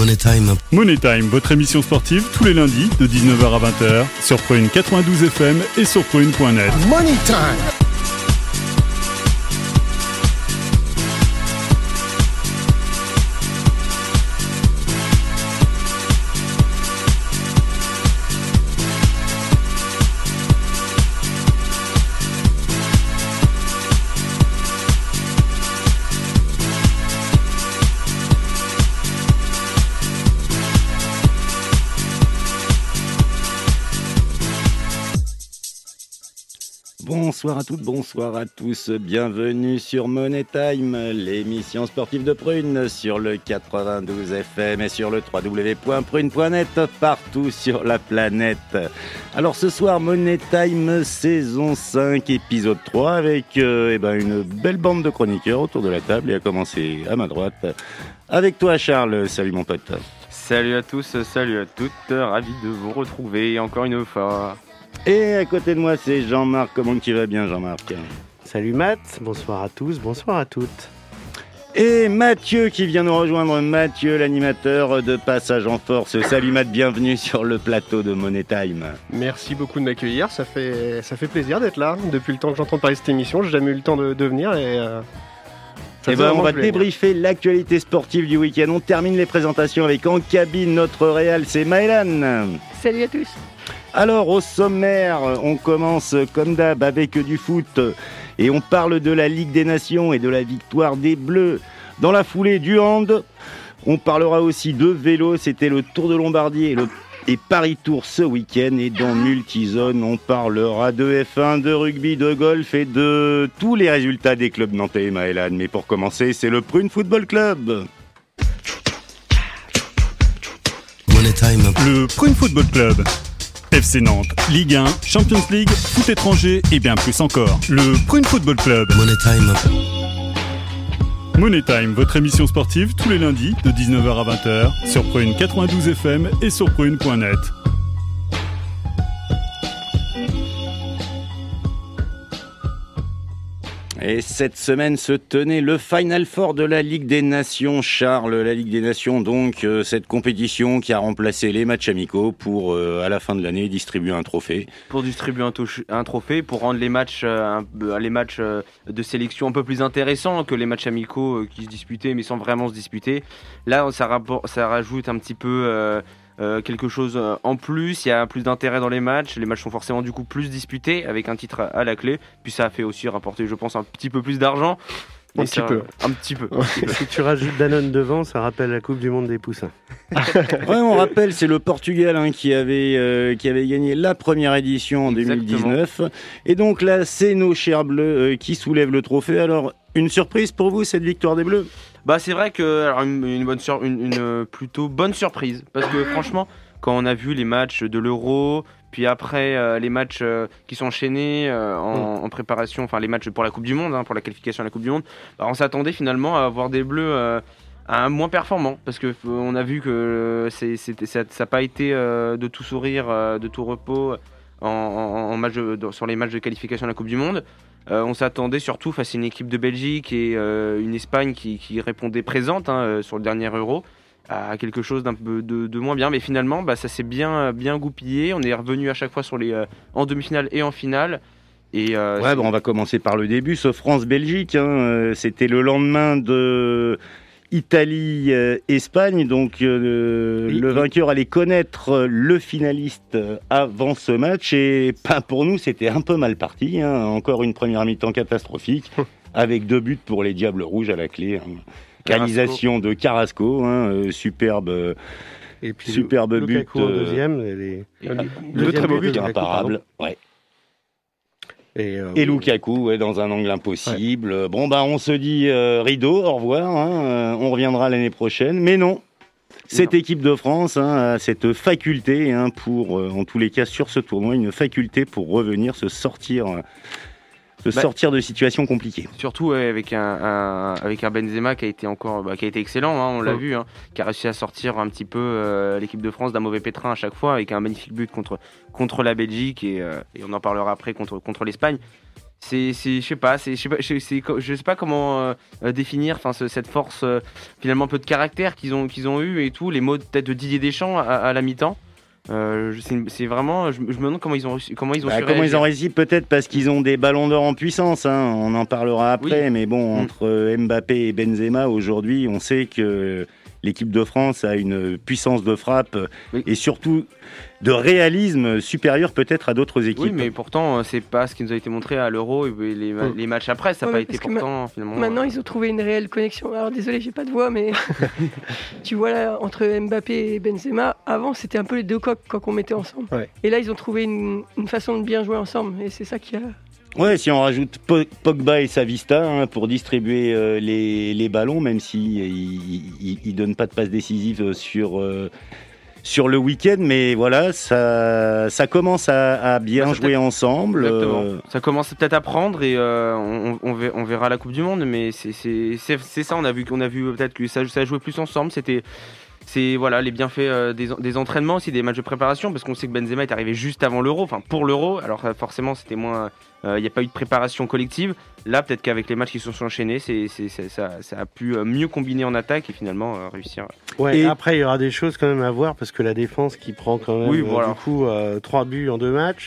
Money Time. Money Time, votre émission sportive tous les lundis de 19h à 20h sur Prune 92 FM et sur prune.net. Money Time. Bonsoir à toutes, bonsoir à tous, bienvenue sur Money Time, l'émission sportive de Prune sur le 92 FM et sur le www.prune.net, partout sur la planète. Alors ce soir, Money Time, saison 5, épisode 3, avec une belle bande de chroniqueurs autour de la table, et à commencer à ma droite, avec toi Charles, salut mon pote. Salut à tous, salut à toutes, ravi de vous retrouver encore une fois. Et à côté de moi, c'est Jean-Marc. Comment tu vas bien, Jean-Marc ? Salut Matt, bonsoir à tous, bonsoir à toutes. Et Mathieu qui vient nous rejoindre, Mathieu, l'animateur de Passage en Force. Salut Matt, bienvenue sur le plateau de Money Time. Merci beaucoup de m'accueillir, ça fait plaisir d'être là. Depuis le temps que j'entends parler de cette émission, j'ai jamais eu le temps de venir et... on va débriefer l'actualité sportive du week-end. On termine les présentations avec en cabine notre réal, c'est Maëlan. Salut à tous. Alors au sommaire, on commence comme d'hab avec du foot et on parle de la Ligue des Nations et de la victoire des Bleus. Dans la foulée du hand, on parlera aussi de vélo, c'était le Tour de Lombardie et Paris Tour ce week-end. Et dans Multizone, on parlera de F1, de rugby, de golf et de tous les résultats des clubs nantais et Maëlan. Mais pour commencer, c'est le Prune Football Club. Money Time. Le Prune Football Club. FC Nantes, Ligue 1, Champions League, foot étranger et bien plus encore. Le Prune Football Club. Money Time. Money Time, votre émission sportive tous les lundis de 19h à 20h sur Prune 92 FM et sur prune.net. Et cette semaine se tenait le Final Four de la Ligue des Nations. Charles, la Ligue des Nations, donc cette compétition qui a remplacé les matchs amicaux pour, à la fin de l'année, distribuer un trophée. Pour distribuer un trophée, pour rendre les matchs de sélection un peu plus intéressants que les matchs amicaux qui se disputaient mais sans vraiment se disputer. Là, ça rajoute un petit peu... quelque chose en plus, il y a plus d'intérêt dans les matchs sont forcément du coup plus disputés avec un titre à la clé, puis ça a fait aussi rapporter je pense un petit peu plus d'argent. Un petit peu. Si tu rajoutes Danone devant, ça rappelle la Coupe du Monde des poussins. Ouais, on rappelle, c'est le Portugal qui avait gagné la première édition en 2019. Et donc là, c'est nos chers Bleus qui soulèvent le trophée. Alors, une surprise pour vous, cette victoire des Bleus ? Bah c'est vrai que une plutôt bonne surprise, parce que franchement, quand on a vu les matchs de l'Euro, puis après les matchs qui sont enchaînés en préparation, enfin les matchs pour la Coupe du Monde, pour la qualification à la Coupe du Monde, bah, on s'attendait finalement à avoir des Bleus moins performants, parce que on a vu que ça n'a pas été de tout sourire, de tout repos sur les matchs de qualification à la Coupe du Monde. On s'attendait surtout face à une équipe de Belgique et une Espagne qui répondait présente sur le dernier Euro à quelque chose d'un peu de moins bien, mais finalement ça s'est bien goupillé. On est revenu à chaque fois en demi-finale et en finale. Et on va commencer par le début. Ce France-Belgique, c'était le lendemain de Italie-Espagne, donc le vainqueur allait connaître le finaliste avant ce match, et pour nous c'était un peu mal parti, encore une première mi-temps catastrophique, avec 2 buts pour les Diables Rouges à la clé, réalisation de Carrasco, superbe et puis superbe but Lukaku en deuxième, le très beau but imparable, ouais. Et Lukaku dans un angle impossible. Ouais. On se dit rideau, au revoir, on reviendra l'année prochaine. Mais non, cette équipe de France a cette faculté pour, en tous les cas sur ce tournoi, une faculté pour revenir se sortir de situations compliquées. Surtout avec un Benzema qui a été excellent, on l'a vu, qui a réussi à sortir un petit peu l'équipe de France d'un mauvais pétrin à chaque fois, avec un magnifique but contre la Belgique et on en parlera après contre l'Espagne. je sais pas comment définir cette force finalement un peu de caractère qu'ils ont eu et tout, les mots peut-être de Didier Deschamps à la mi-temps. C'est vraiment, je me demande comment ils ont su réussi, peut-être parce qu'ils ont des ballons d'or en puissance, hein, on en parlera après, mais bon, entre Mbappé et Benzema aujourd'hui, on sait que l'équipe de France a une puissance de frappe et surtout de réalisme supérieur peut-être à d'autres équipes. Oui, mais pourtant, c'est pas ce qui nous a été montré à l'Euro et les matchs après, ça n'a pas été pourtant finalement. Maintenant, ils ont trouvé une réelle connexion. Alors désolé, j'ai pas de voix, mais tu vois là, entre Mbappé et Benzema, avant c'était un peu les deux coqs quand on mettait ensemble. Ouais. Et là, ils ont trouvé une façon de bien jouer ensemble, et c'est ça qui a. Ouais, si on rajoute Pogba et Savista pour distribuer les ballons, même si ils donnent pas de passe décisive sur le week-end, mais voilà, ça commence à bien jouer ensemble. Ça commence peut-être à prendre et on verra la Coupe du Monde, mais c'est ça, on a vu peut-être que ça jouait plus ensemble. C'est voilà, les bienfaits des entraînements aussi, des matchs de préparation, parce qu'on sait que Benzema est arrivé juste avant l'Euro, pour l'Euro, alors forcément c'était moins, il n'y a pas eu de préparation collective. Là peut-être qu'avec les matchs qui se sont enchaînés, ça a pu mieux combiner en attaque et finalement réussir. Ouais, et après il y aura des choses quand même à voir, parce que la défense qui prend quand même du coup 3 buts en 2 matchs,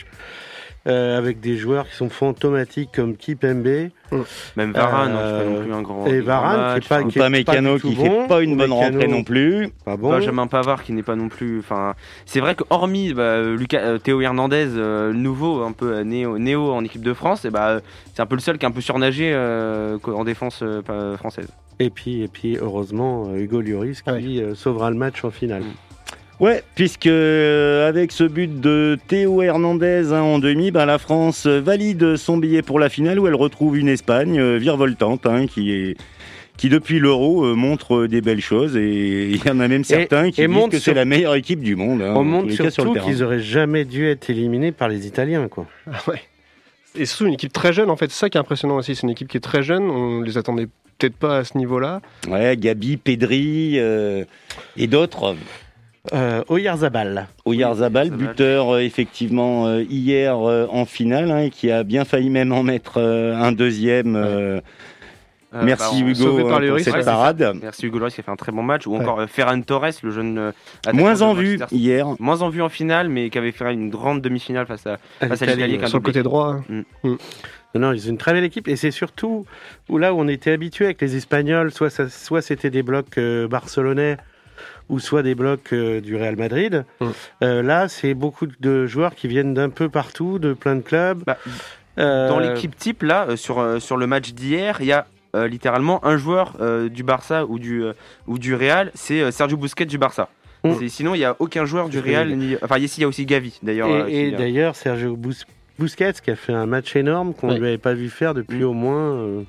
avec des joueurs qui sont fantomatiques comme Kipembe. Même Varane, c'est pas non plus un grand. Et Varane, qui est Mécano, qui fait pas une bonne rentrée non plus. Pas bon. Benjamin Pavard qui n'est pas non plus. Enfin, c'est vrai que hormis Théo Hernandez, nouveau, un peu néo en équipe de France, c'est un peu le seul qui est un peu surnagé en défense française. Et puis heureusement Hugo Lloris qui sauvera le match en finale. Ouais, puisque avec ce but de Théo Hernandez en demi, la France valide son billet pour la finale où elle retrouve une Espagne virevoltante qui depuis l'Euro montre des belles choses, et il y en a même certains qui disent que c'est la meilleure équipe du monde. On montre surtout qu'ils auraient jamais dû être éliminés par les Italiens, quoi. Ouais. Et surtout une équipe très jeune en fait, c'est ça qui est impressionnant aussi, c'est une équipe qui est très jeune, on les attendait peut-être pas à ce niveau-là. Ouais, Gabi, Pedri et d'autres. Oyarzabal, buteur effectivement hier en finale, qui a bien failli même en mettre un deuxième. Merci Hugo pour cette parade. Merci Hugo Lloris qui a fait un très bon match. Ou encore Ferran Torres, le jeune moins en vue hier. Moins en vue en finale, mais qui avait fait une grande demi-finale face à l'Italie. Sur le côté droit. Non, ils ont une très belle équipe, et c'est surtout là où on était habitué avec les Espagnols, soit c'était des blocs barcelonais, ou soit des blocs du Real Madrid. Là, c'est beaucoup de joueurs qui viennent d'un peu partout, de plein de clubs. Dans l'équipe type, là, sur le match d'hier, il y a littéralement un joueur du Barça ou du Real, c'est Sergio Busquets du Barça. Sinon, il n'y a aucun joueur du Real. Enfin, ici, il y a aussi Gavi, d'ailleurs. Et d'ailleurs, Sergio Busquets, qui a fait un match énorme qu'on ne lui avait pas vu faire depuis au moins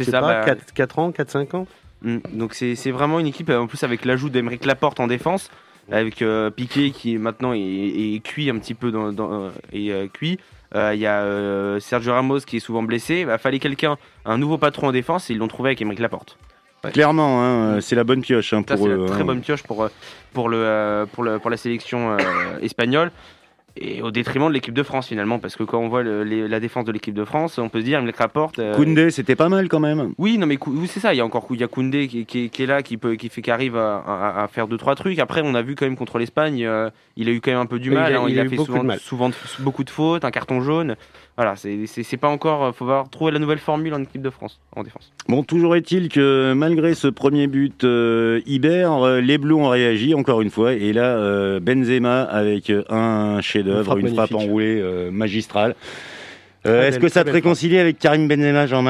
4 ans, 4-5 ans. Donc c'est vraiment une équipe, en plus avec l'ajout d'Aymeric Laporte en défense, avec Piqué qui maintenant est cuit un petit peu cuit. Il y a Sergio Ramos qui est souvent blessé. Fallait un nouveau patron en défense, et ils l'ont trouvé avec Aymeric Laporte. Clairement, c'est la bonne pioche pour eux. C'est la très bonne pioche pour la sélection espagnole. Et au détriment de l'équipe de France finalement, parce que quand on voit la défense de l'équipe de France, on peut se dire Aymeric Laporte. Koundé, c'était pas mal quand même. Oui, non mais c'est ça. Il y a Koundé qui est là, qui arrive à faire 2-3 trucs. Après, on a vu quand même contre l'Espagne, il a eu quand même un peu du mal. Il a fait souvent beaucoup de fautes, un carton jaune. Voilà, c'est pas encore. Faut trouver la nouvelle formule en équipe de France en défense. Bon, toujours est-il que malgré ce premier but Iber, les Bleus ont réagi encore une fois, et là Benzema avec un chef-d'œuvre, une frappe enroulée magistrale. Est-ce que ça te réconcilie avec Karim Benzema, Jean-Marc ?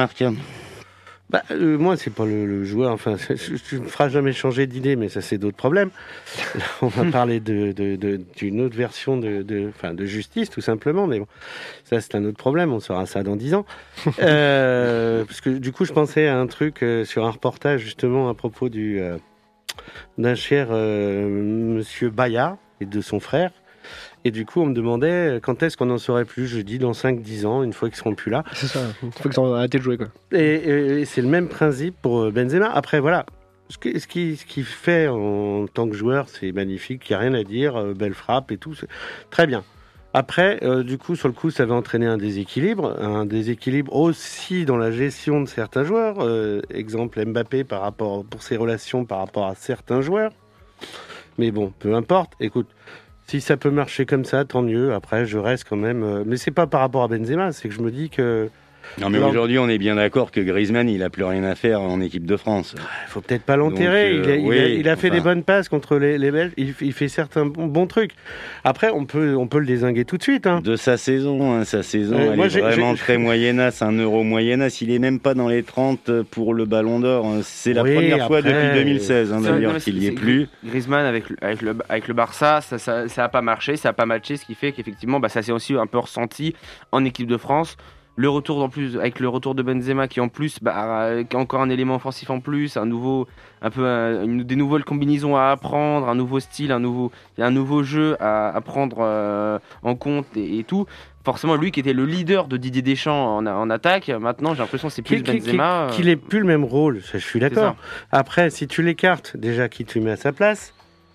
Moi, c'est pas le joueur. Enfin, tu me feras jamais changer d'idée, mais ça, c'est d'autres problèmes. Là, on va parler d'une autre version de justice, tout simplement. Mais bon, ça, c'est un autre problème. On saura ça dans 10 ans. Parce que du coup, je pensais à un truc sur un reportage justement à propos d'un cher Monsieur Bayard et de son frère. Et du coup, on me demandait quand est-ce qu'on en saurait plus. Je dis dans 5-10 ans, une fois qu'ils seront plus là. C'est ça, une fois qu'ils ont arrêté de jouer, quoi. Et c'est le même principe pour Benzema. Après, voilà, ce qu'il fait en tant que joueur, c'est magnifique, il n'y a rien à dire, belle frappe et tout, c'est très bien. Après, du coup, sur le coup, ça va entraîner un déséquilibre aussi dans la gestion de certains joueurs. Exemple Mbappé pour ses relations par rapport à certains joueurs. Mais bon, peu importe. Écoute, si ça peut marcher comme ça, tant mieux. Après, je reste quand même. Mais c'est pas par rapport à Benzema, c'est que je me dis que. Non, mais aujourd'hui, on est bien d'accord que Griezmann, il a plus rien à faire en équipe de France. Il faut peut-être pas l'enterrer. Il a fait des bonnes passes contre les Belges. Il fait certains bons trucs. Après, on peut le dézinguer tout de suite. Hein. De sa saison, elle est vraiment très moyennasse, un euro moyennasse. Il est même pas dans les 30 pour le Ballon d'Or. C'est la première fois depuis 2016, d'ailleurs, qu'il y est plus. Griezmann avec le Barça, ça a pas marché, ça a pas matché, ce qui fait qu'effectivement, ça s'est aussi un peu ressenti en équipe de France. Le retour en plus avec le retour de Benzema qui en plus qui a encore un élément offensif en plus, des nouvelles combinaisons à apprendre, un nouveau style, un nouveau jeu à prendre en compte et tout. Forcément, lui qui était le leader de Didier Deschamps en attaque, maintenant j'ai l'impression que c'est plus Benzema. Qu'il n'ait plus le même rôle, je suis d'accord. Après, si tu l'écartes, déjà qui tu mets à sa place,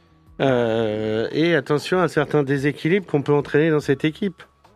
et attention à certains déséquilibres qu'on peut entraîner dans cette équipe.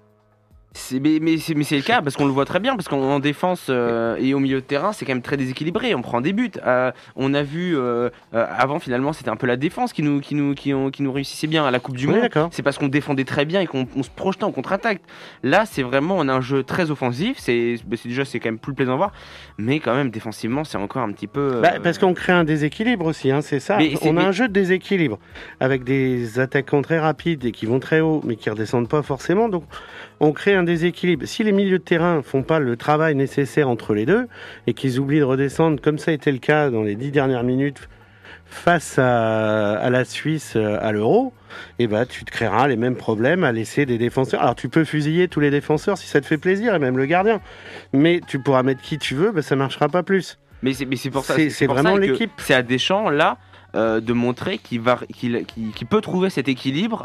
Mais c'est le cas parce qu'on le voit très bien, parce qu'en défense et au milieu de terrain c'est quand même très déséquilibré, on prend des buts, on a vu avant finalement c'était un peu la défense qui nous réussissait bien à la Coupe du Monde, c'est parce qu'on défendait très bien et qu'on se projetait en contre-attaque. Là c'est vraiment, on a un jeu très offensif, c'est quand même plus plaisant à voir, mais quand même défensivement c'est encore un petit peu parce qu'on crée un déséquilibre aussi, hein, c'est ça. On a un jeu de déséquilibre avec des attaquants très rapides et qui vont très haut mais qui redescendent pas forcément, donc on crée un déséquilibre. Si les milieux de terrain font pas le travail nécessaire entre les deux et qu'ils oublient de redescendre, comme ça a été le cas dans les 10 dernières minutes face à la Suisse à l'Euro, et tu te créeras les mêmes problèmes à laisser des défenseurs. Alors tu peux fusiller tous les défenseurs si ça te fait plaisir, et même le gardien, mais tu pourras mettre qui tu veux, ça marchera pas plus. Mais c'est pour ça, c'est vraiment ça l'équipe. C'est à Deschamps là de montrer qu'il peut trouver cet équilibre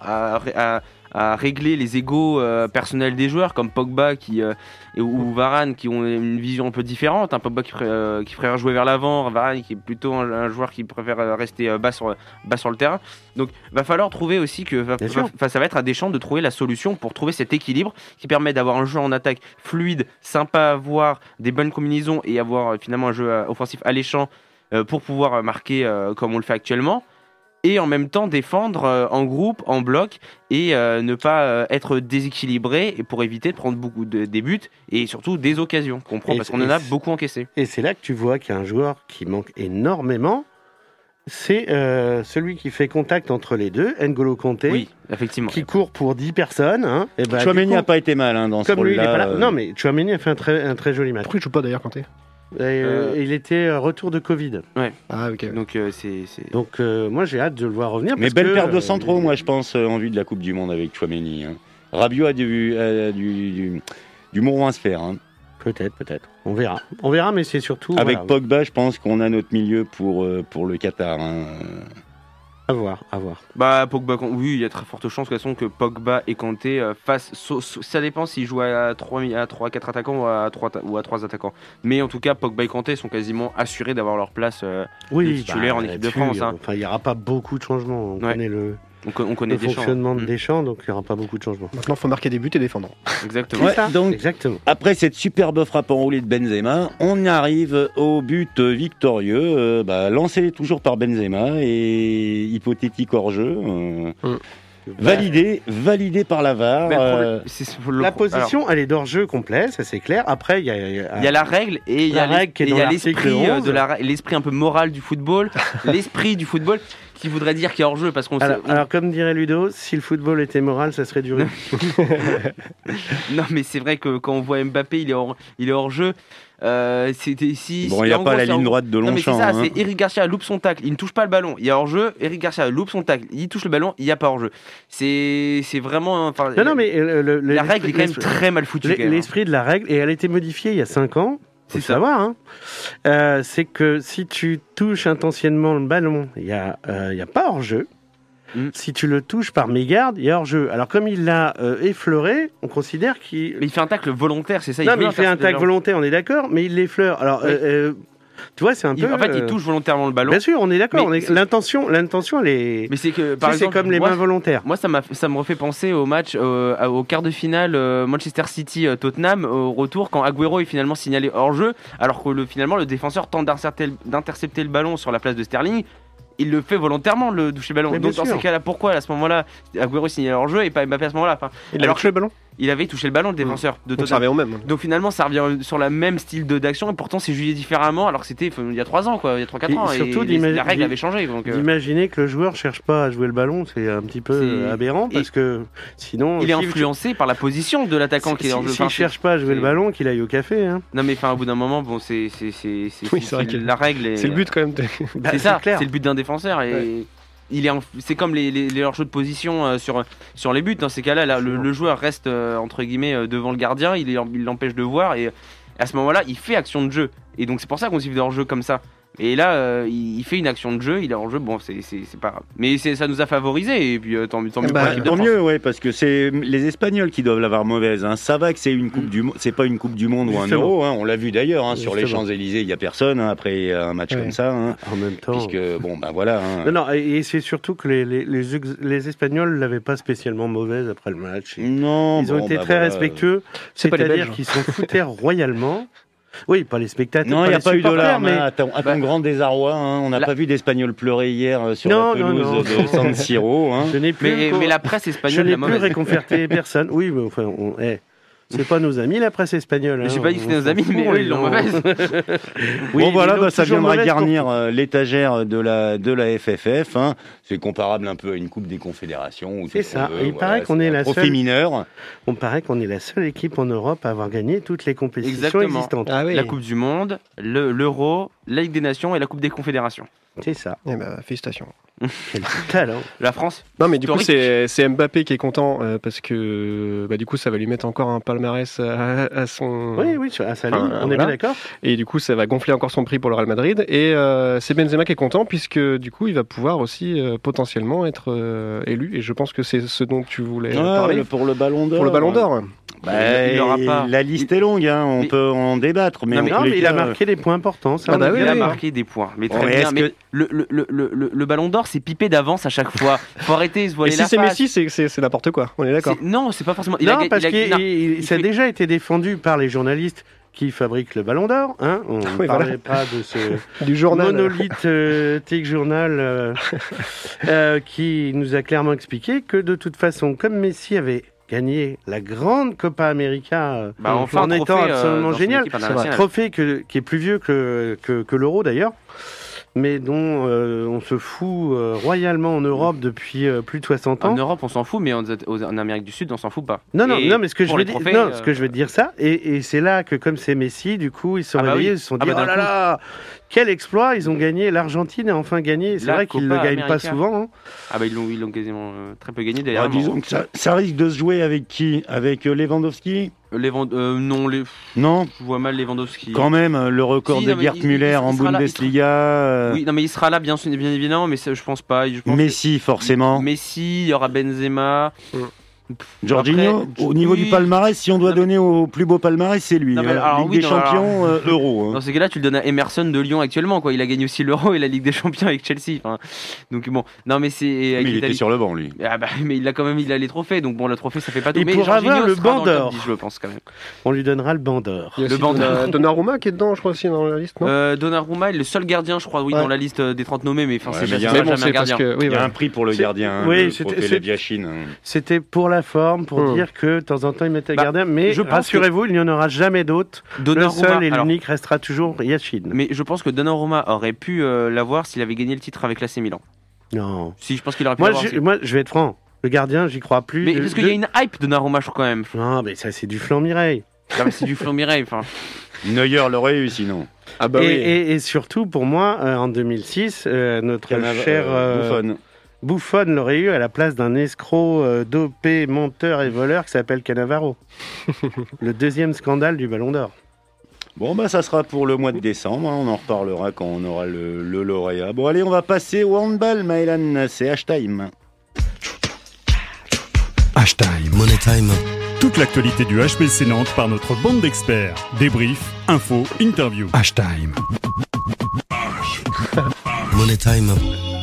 à régler les égos personnels des joueurs comme Pogba ou Varane qui ont une vision un peu différente. Pogba qui préfère jouer vers l'avant, Varane qui est plutôt un joueur qui préfère rester bas sur le terrain. Donc va falloir trouver aussi ça va être à Deschamps de trouver la solution pour trouver cet équilibre qui permet d'avoir un jeu en attaque fluide, sympa à voir, des bonnes combinaisons et avoir finalement un jeu offensif alléchant pour pouvoir marquer comme on le fait actuellement. Et en même temps défendre en groupe, en bloc, et ne pas être déséquilibré, et pour éviter de prendre beaucoup des buts et surtout des occasions qu'on prend, parce qu'on en a beaucoup encaissé. Et c'est là que tu vois qu'il y a un joueur qui manque énormément, c'est celui qui fait contact entre les deux, N'Golo Kanté, oui, effectivement, qui court pour 10 personnes. Hein, Chouameni n'a pas été mal dans ce rôle-là. Non, mais Chouameni a fait un très joli match. Pourquoi il ne joue pas d'ailleurs, Kanté ? Il était retour de Covid. Ouais. Ah ok. Donc moi j'ai hâte de le voir revenir. Mais belle paire de centraux, moi je pense en vue de la Coupe du Monde avec Chouameni. Hein. Rabiot a du mot à se faire. Hein. Peut-être. On verra, mais c'est surtout avec Pogba, je pense qu'on a notre milieu pour le Qatar. Hein. À voir. Pogba, oui, il y a très forte chance que Pogba et Kanté fassent. Ça dépend s'ils jouent à 3-4 attaquants ou à 3 attaquants. Mais en tout cas, Pogba et Kanté sont quasiment assurés d'avoir leur place titulaire en équipe de France. Il n'y aura pas beaucoup de changements. On connaît le fonctionnement de Deschamps, donc il n'y aura pas beaucoup de changements. Maintenant, il faut marquer des buts et défendre. Exactement. Exactement. Après cette superbe frappe enroulée de Benzema, on arrive au but victorieux, lancé toujours par Benzema et hypothétique hors-jeu. Validé par la VAR. La position, elle est d'hors-jeu complet, ça c'est clair. Après, il y a la règle et il y a l'esprit l'esprit un peu moral du football, l'esprit du football qui voudrait dire qu'il y a hors-jeu parce qu'on. Alors comme dirait Ludo, si le football était moral, ça serait du rugby. Non, mais c'est vrai que quand on voit Mbappé, il est hors-jeu. C'était ici. Bon, il n'y a pas la ligne droite de Longchamp. C'est ça, c'est Eric Garcia loupe son tacle, il ne touche pas le ballon, il y a hors-jeu. Eric Garcia loupe son tacle, il touche le ballon, il n'y a pas hors-jeu. C'est vraiment. Non, mais la règle est quand même très mal foutue. L'esprit de la règle, et elle a été modifiée il y a 5 ans. Faut savoir, hein. C'est que si tu touches intentionnellement le ballon, il y a pas hors-jeu. Si tu le touches par mégarde, il y a hors-jeu. Alors comme il l'a effleuré, on considère qu'il... Mais il fait un tacle volontaire, c'est ça? Non, mais il fait un tacle volontaire, on est d'accord, mais il l'effleure. Alors, Tu vois, c'est un peu. En fait, il touche volontairement le ballon. Bien sûr, on est d'accord. L'intention, elle est. Mais c'est que, par exemple, c'est comme les mains volontaires. Moi, ça me refait penser au match, au quart de finale Manchester City-Tottenham, au retour, quand Agüero est finalement signalé hors-jeu, alors que finalement, le défenseur tente d'intercepter le ballon sur la place de Sterling. Il le fait volontairement, le toucher le ballon. Donc, dans ces cas-là, pourquoi à ce moment-là, Agüero signalé hors-jeu et pas Mbappé à ce moment-là Il a touché le ballon. Il avait touché le ballon, le défenseur de Tottenham. Donc ça revient au même. Donc finalement, ça revient sur le même style d'action et pourtant c'est jugé différemment alors que c'était il y a 3 ans, quoi, il y a 3-4 ans. Surtout la règle avait changé. D'imaginer que le joueur cherche pas à jouer le ballon, c'est un petit peu aberrant parce que sinon. Il est influencé par la position de l'attaquant qui est en jeu. S'il cherche pas à jouer le ballon, qu'il aille au café. Hein. Non mais au bout d'un moment, bon, c'est vrai que la règle. C'est le but quand même. C'est ça, c'est le but d'un défenseur et. C'est comme les hors-jeux de position sur les buts. Dans ces cas-là, le joueur reste entre guillemets devant le gardien, il l'empêche de voir et à ce moment-là, il fait action de jeu. Et donc c'est pour ça qu'on siffle des hors-jeux comme ça. Et là, il fait une action de jeu, il est hors-jeu. Bon, c'est pas grave. Mais ça nous a favorisé et puis tant mieux pour l'équipe de France. Tant mieux, ouais, parce que c'est les Espagnols qui doivent l'avoir mauvaise. Hein. Ça va que c'est une coupe du monde, c'est pas une coupe du monde ou un euro. Hein. On l'a vu d'ailleurs sur les Champs-Élysées, il y a personne après un match comme ça. Hein. En même temps, puisque voilà. Hein. Non, et c'est surtout que les Espagnols l'avaient pas spécialement mauvaise après le match. Non, ils ont été très respectueux. C'est-à-dire qu'ils s'en foutaient royalement. Oui, pas les spectateurs. Non, il n'y a pas eu de larmes, mais... à ton grand désarroi. Hein, on n'a pas vu d'Espagnols pleurer hier sur la pelouse de San Siro. Hein. Mais la presse espagnole, je n'ai plus réconforté personne. Oui, mais enfin, c'est pas nos amis, la presse espagnole. J'ai pas dit que c'était nos amis, mais eux, ils l'ont mauvaise. Oui, bon, voilà, ça viendra garnir l'étagère de la FFF. Hein. C'est comparable un peu à une Coupe des Confédérations. C'est ça. Il paraît qu'on est la seule. Mineur. On paraît qu'on est la seule équipe en Europe à avoir gagné toutes les compétitions existantes. Ah oui. La Coupe du Monde, l'Euro, la Ligue des Nations et la Coupe des Confédérations. C'est ça. Eh ben, félicitations. Quel talent. La France. Non, mais du coup, c'est Mbappé qui est content parce que du coup, ça va lui mettre encore un palmarès à son. Oui, à sa ligne. On est bien d'accord. Et du coup, ça va gonfler encore son prix pour le Real Madrid. Et c'est Benzema qui est content puisque du coup, il va pouvoir aussi potentiellement être élu. Et je pense que c'est ce dont tu voulais parler. Pour le Ballon d'Or. Pour le Ballon d'Or. Il aura pas. La liste est longue, hein, on peut en débattre. Mais il a marqué des points importants. Ça, il a marqué des points. Mais très bien. Mais le Ballon d'Or, c'est pipé d'avance à chaque fois. Faut arrêter de se voiler la face. Si c'est Messi, c'est n'importe quoi. On est d'accord. Non, c'est pas forcément. Parce que ça a déjà été défendu par les journalistes qui fabriquent le Ballon d'Or. Hein. On ne parlait pas de ce du journal. monolithique journal qui nous a clairement expliqué que de toute façon, comme Messi avait gagné la grande Copa América en étant absolument génial, un trophée qui est plus vieux que l'Euro d'ailleurs, mais dont on se fout royalement en Europe depuis plus de 60 ans. En Europe, on s'en fout, mais en Amérique du Sud, on s'en fout pas. Non, mais ce que je veux dire ça, et c'est là que comme c'est Messi, du coup, ils se sont réveillés, ils se sont dit, oh là là, quel exploit, ils ont gagné, l'Argentine a enfin gagné, c'est vrai qu'ils ne le gagnent pas souvent. Hein. Ils l'ont quasiment très peu gagné d'ailleurs. Disons que ça risque de se jouer avec qui ? Avec Lewandowski ? Non, je vois mal Lewandowski. Quand même, le record de Gerd Müller en Bundesliga. Oui, non, mais il sera là, bien évidemment, mais je pense pas. Messi, forcément. Messi, il y aura Benzema. Jorginho, au niveau du palmarès, si on doit donner au plus beau palmarès, c'est lui. Ligue des Champions, Euro. Hein. Dans ces cas-là, tu le donnes à Emerson de Lyon actuellement. Quoi. Il a gagné aussi l'Euro et la Ligue des Champions avec Chelsea. Enfin, donc bon, non mais c'est. Mais il était sur le banc, lui. Mais il a les trophées. Donc bon, le trophée, ça fait pas tout. Mais pour avoir le banc d'or, je pense quand même. On lui donnera le banc d'or. Il y a le banc d'or. Donnarumma qui est dedans, je crois aussi dans la liste. Non Donnarumma est le seul gardien, je crois, dans la liste des 30 nommés, mais enfin, c'est jamais un gardien. Il y a un prix pour le gardien. Oui, c'était pour la forme, pour dire que de temps en temps il mettait gardien, mais rassurez-vous, il n'y en aura jamais d'autres. Le seul et l'unique restera toujours Yashin. Mais je pense que Donnarumma aurait pu l'avoir s'il avait gagné le titre avec l'AC Milan. Non. Si, je pense qu'il aurait pu l'avoir. Moi, je vais être franc. Le gardien, j'y crois plus. Mais parce qu'il y a une hype de Donnarumma, je crois quand même. Non, mais ça, c'est du flan Mireille. Non, mais c'est du flan Mireille. Neuer l'aurait eu sinon. Et surtout, pour moi, en 2006, notre cher Buffon l'aurait eu à la place d'un escroc dopé, menteur et voleur qui s'appelle Cannavaro. Le deuxième scandale du Ballon d'Or. Bon, ça sera pour le mois de décembre. On en reparlera quand on aura le lauréat. Bon, allez, on va passer au handball, Maëlan. C'est H-Time. H-Time. Money Time. Toute l'actualité du HPC Nantes par notre bande d'experts. Débrief, infos, interview. H-Time. Money Time.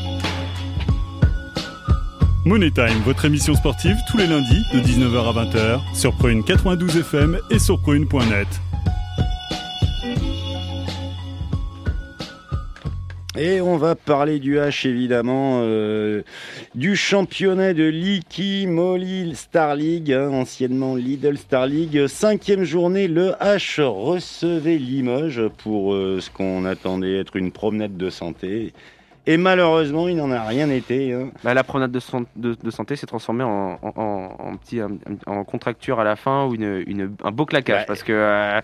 Money Time, votre émission sportive tous les lundis de 19h à 20h sur Prune 92 FM et sur prune.net. Et on va parler du H évidemment, du championnat de Licky Moly Star League, anciennement Lidl Star League. 5e journée, le H recevait Limoges pour ce qu'on attendait être une promenade de santé. Et malheureusement, il n'en a rien été. La promenade de santé s'est transformée en contracture à la fin ou un beau claquage. Ouais. Parce que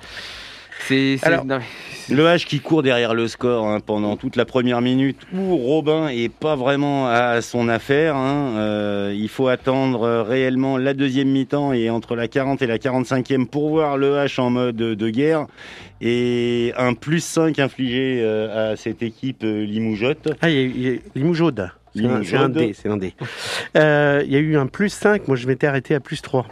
le H qui court derrière le score pendant toute la première minute où Robin est pas vraiment à son affaire. Il faut attendre réellement la deuxième mi-temps et entre la 40 et la 45e pour voir le H en mode de guerre. Et un +5 infligé à cette équipe Limoujotte. Il y a Limoujotte. C'est un D. Il y a eu un +5, moi je m'étais arrêté à +3.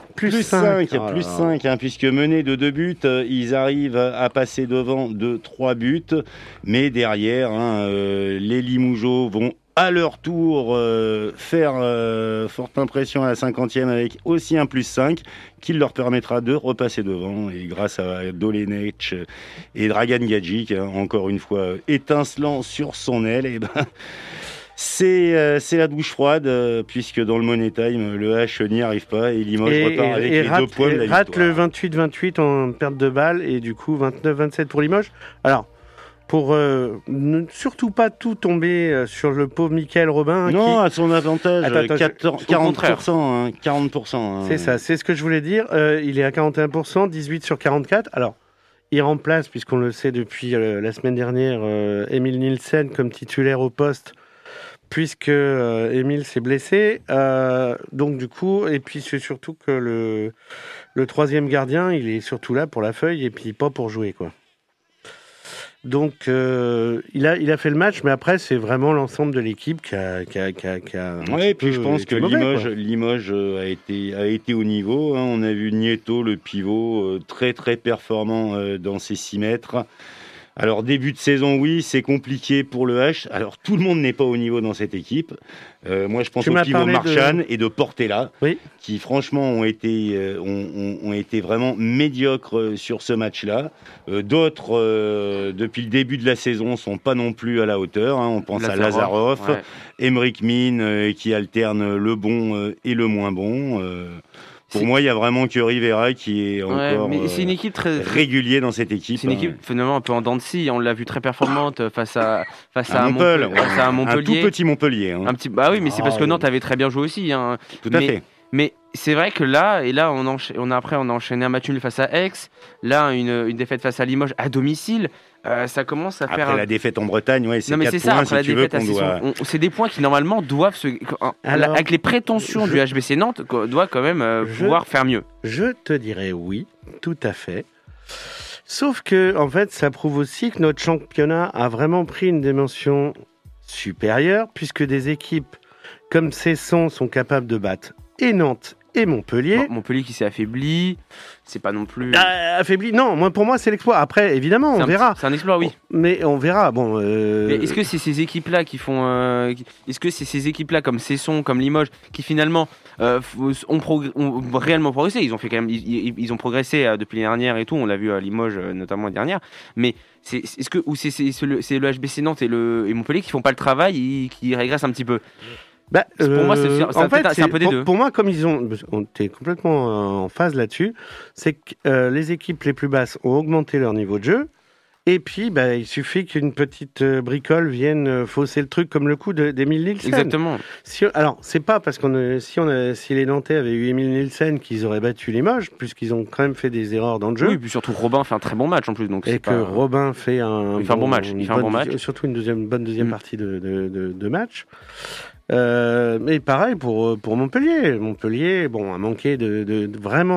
+5, puisque menés de 2 buts, ils arrivent à passer devant de 3 buts. Mais derrière, les Limougeaux vont à leur tour faire forte impression à la 50e avec aussi un +5 qui leur permettra de repasser devant. Et grâce à Dolenech et Dragan Gadjic, encore une fois étincelant sur son aile, c'est la douche froide, puisque dans le Money Time, le H n'y arrive pas et Limoges repart avec les 2 points de la victoire. Rate le 28-28 en perte de balle et du coup 29-27 pour Limoges. Alors, pour ne surtout pas tout tomber sur le pauvre Michael Robin. Non, à son avantage, 40%. 40%. C'est ça, c'est ce que je voulais dire. Il est à 41%, 18 sur 44. Alors, il remplace, puisqu'on le sait depuis la semaine dernière, Emil Nielsen comme titulaire au poste, puisque Emile s'est blessé. Donc du coup, et puis c'est surtout que le troisième gardien, il est surtout là pour la feuille et puis pas pour jouer, quoi. Donc il a fait le match, mais après c'est vraiment l'ensemble de l'équipe qui a ouais, et puis je pense que Limoges a été au niveau. On a vu Nieto, le pivot, très très performant dans ses 6 mètres. Alors, début de saison, oui, c'est compliqué pour le H. Alors, tout le monde n'est pas au niveau dans cette équipe. Moi, je pense au pivot Marchand et de Portela, qui, franchement, ont été vraiment médiocres sur ce match-là. D'autres, depuis le début de la saison, sont pas non plus à la hauteur. On pense à Lazarov, Emric Min, qui alterne le bon et le moins bon. Pour moi, il y a vraiment que Rivera qui est encore c'est une équipe très régulier dans cette équipe. C'est une équipe finalement un peu en dents de scie. On l'a vu très performante face à Montpellier. Un tout petit Montpellier. Oui, mais c'est parce que Nantes avait très bien joué aussi. Tout à fait. Mais c'est vrai que là, on a enchaîné un match nul face à Aix. Là, une défaite face à Limoges à domicile. Ça commence à faire. Après la défaite en Bretagne, c'est 4 points si tu veux qu'on doit. C'est des points qui normalement doivent avec les prétentions du HBC Nantes, doit quand même pouvoir faire mieux. Je te dirais oui, tout à fait. Sauf que en fait, ça prouve aussi que notre championnat a vraiment pris une dimension supérieure, puisque des équipes comme Cesson sont capables de battre et Nantes et Montpellier. Montpellier qui s'est affaibli, c'est pas non plus... affaibli, non, pour moi c'est l'exploit. Après, évidemment, on verra. C'est un exploit, oui. Mais on verra, Mais est-ce que c'est ces équipes-là qui font... Est-ce que c'est ces équipes-là, comme Cesson, comme Limoges, qui finalement ont réellement progressé? Ils ont fait quand même... Ils ont progressé depuis l'année dernière et tout, on l'a vu à Limoges, notamment l'année dernière, mais c'est le HBC Nantes et Montpellier qui font pas le travail et qui régressent un petit peu? Pour moi, c'est un peu des deux. Pour moi, comme on était complètement en phase là-dessus, c'est que les équipes les plus basses ont augmenté leur niveau de jeu. Et puis, il suffit qu'une petite bricole vienne fausser le truc, comme le coup d'Emile Nielsen. Exactement. Alors, c'est pas parce si les Nantais avaient eu Emile Nielsen qu'ils auraient battu Limoges, puisqu'ils ont quand même fait des erreurs dans le jeu. Oui, et puis surtout Robin fait un très bon match en plus. Donc Robin fait un bon match. Il fait un bon match. Surtout une bonne deuxième partie de match. Mais pareil pour Montpellier. Montpellier, a manqué vraiment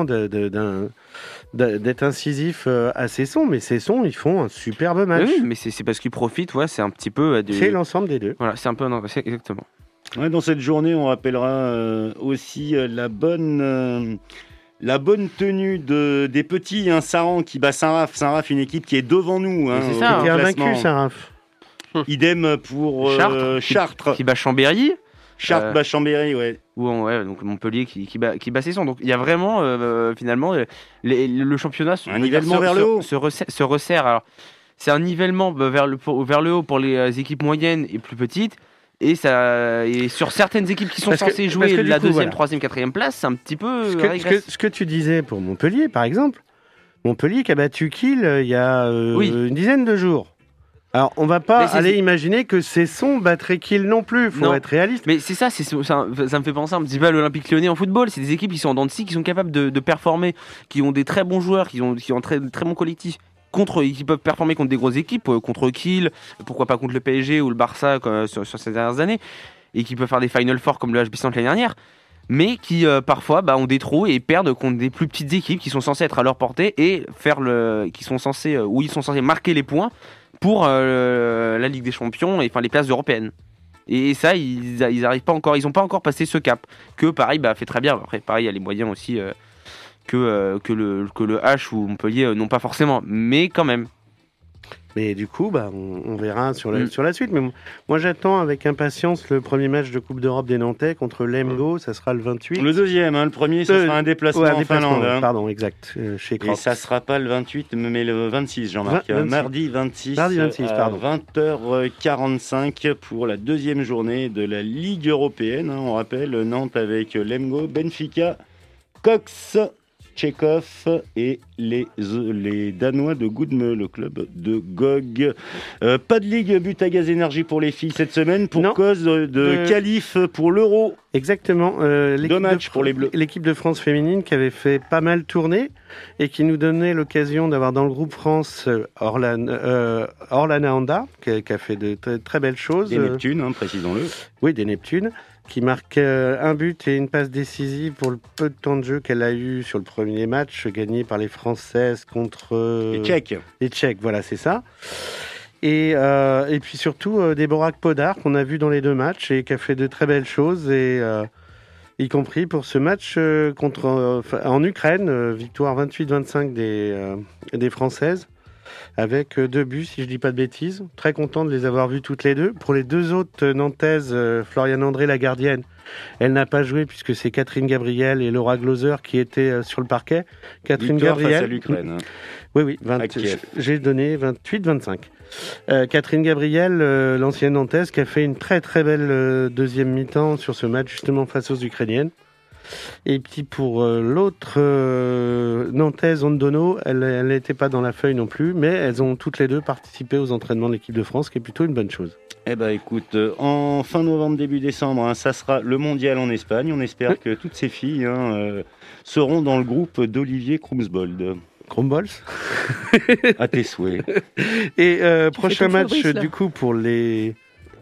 d'être incisif à Cesson, mais Cesson, ils font un superbe match. Oui, mais c'est parce qu'ils profitent, c'est un petit peu... C'est l'ensemble des deux. Voilà, c'est un peu... exactement. Ouais, dans cette journée, on rappellera aussi la bonne tenue des petits, Saran qui bat Saint-Raph. Saint-Raph, une équipe qui est devant nous. C'est ça, qui est invaincu, Saint-Raph. Idem pour Chartres. Qui bat Chambéry. Chartres bat Chambéry, ouais. Donc Montpellier qui bat Cesson. Donc il y a vraiment, finalement, le championnat un nivellement vers le haut. Se resserre. Alors, c'est un nivellement vers le haut pour les équipes moyennes et plus petites. Et sur certaines équipes qui sont censées jouer la deuxième, troisième, quatrième place, c'est un petit peu ce que tu disais pour Montpellier, par exemple. Montpellier qui a battu Kiel il y a une dizaine de jours. Alors, on va pas aller imaginer que Cesson battrait Kiel non plus. Faut être réaliste. Mais c'est ça, ça me fait penser un petit peu à l'Olympique Lyonnais en football. C'est des équipes qui sont en dents de scie, qui sont capables de performer, qui ont des très bons joueurs, qui ont très bons collectifs. Qui peuvent performer contre des grosses équipes, contre Kiel, pourquoi pas contre le PSG ou le Barça sur ces dernières années, et qui peuvent faire des Final Four comme le HB Centre l'année dernière, mais qui parfois ont des trous et perdent contre des plus petites équipes qui sont censées être à leur portée et ils sont censés marquer les points pour la Ligue des Champions et les places européennes. Et ça, ils arrivent pas encore, ils n'ont pas encore passé ce cap. Que Paris fait très bien. Après, Paris a les moyens aussi. Que le H ou Montpellier n'ont pas forcément, mais quand même. Mais du coup, on verra sur la suite. Mais moi, j'attends avec impatience le premier match de Coupe d'Europe des Nantais contre l'Emgo. Ça sera le 28. Le deuxième, le premier, ça sera un déplacement en Finlande. Pardon, exact. Chez Kroos. Et ça sera pas le 28, mais le 26, Jean-Marc. Mardi 26, à 20h45 pour la deuxième journée de la Ligue européenne. On rappelle Nantes avec l'Emgo, Benfica, Cox, Tchekhov et les Danois de Goudme, le club de GOG. Pas de Ligue but à gaz énergie pour les filles cette semaine pour cause de qualif pour l'Euro. Exactement. Dommage pour les Bleus. L'équipe de France féminine qui avait fait pas mal tourner et qui nous donnait l'occasion d'avoir dans le groupe France Orlana Handa qui a fait de très belles choses. Des Neptunes, précisons-le. Oui, des Neptunes. Qui marque un but et une passe décisive pour le peu de temps de jeu qu'elle a eu sur le premier match gagné par les Françaises contre les Tchèques. Les Tchèques, voilà, c'est ça. Et puis surtout Déborah Podar qu'on a vu dans les deux matchs et qui a fait de très belles choses et y compris pour ce match en Ukraine, victoire 28-25 des Françaises. Avec 2 buts, si je dis pas de bêtises. Très content de les avoir vues toutes les deux. Pour les deux autres Nantaises, Floriane André, la gardienne, elle n'a pas joué puisque c'est Catherine Gabriel et Laura Glauser qui étaient sur le parquet. Catherine Gabriel face à l'Ukraine. Oui, j'ai donné 28-25. Catherine Gabriel, l'ancienne Nantaise, qui a fait une très très belle deuxième mi-temps sur ce match justement face aux Ukrainiennes. Et puis pour l'autre Nantaise, Ondono, elle n'était pas dans la feuille non plus, mais elles ont toutes les deux participé aux entraînements de l'équipe de France, ce qui est plutôt une bonne chose. Écoute, en fin novembre, début décembre, ça sera le mondial en Espagne. On espère que toutes ces filles seront dans le groupe d'Olivier Krumsbold. Krumbols À tes souhaits. Et prochain match du coup pour les...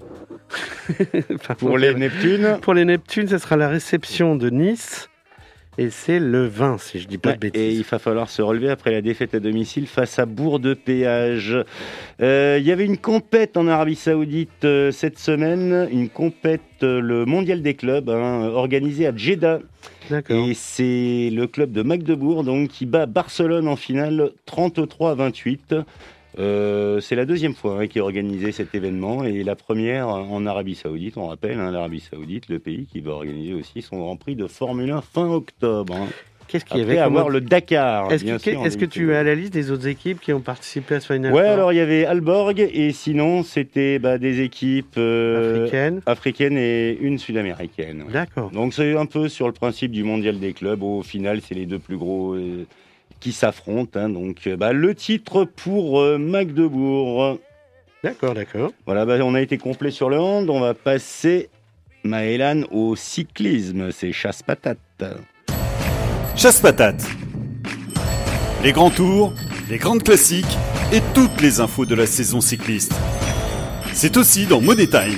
pour les Neptunes. Pour les Neptunes, ça sera la réception de Nice. Et c'est le 20, si je dis pas de bêtises. Et il va falloir se relever après la défaite à domicile face à Bourg-de-Péage. Il y avait une compète en Arabie Saoudite cette semaine, une compète, le mondial des clubs, organisée à Jeddah. D'accord. Et c'est le club de Magdebourg donc, qui bat Barcelone en finale 33-28. C'est la deuxième fois qu'est organisé cet événement et la première en Arabie Saoudite, on rappelle, l'Arabie Saoudite, le pays qui va organiser aussi son Grand Prix de Formule 1 fin octobre. Qu'est-ce qu'il y avait avoir le Dakar. Est-ce que tu as la liste des autres équipes qui ont participé à ce Final Four ? Ouais, alors il y avait Aalborg et sinon c'était des équipes africaines et une sud-américaine. Ouais. D'accord. Donc c'est un peu sur le principe du mondial des clubs. Au final, c'est les deux plus gros qui s'affrontent. Donc le titre pour Magdebourg. D'accord. Voilà, on a été complet sur le hand. On va passer, Maëlan, au cyclisme. C'est chasse-patate. Chasse-patate. Les grands tours, les grandes classiques et toutes les infos de la saison cycliste. C'est aussi dans Money Time.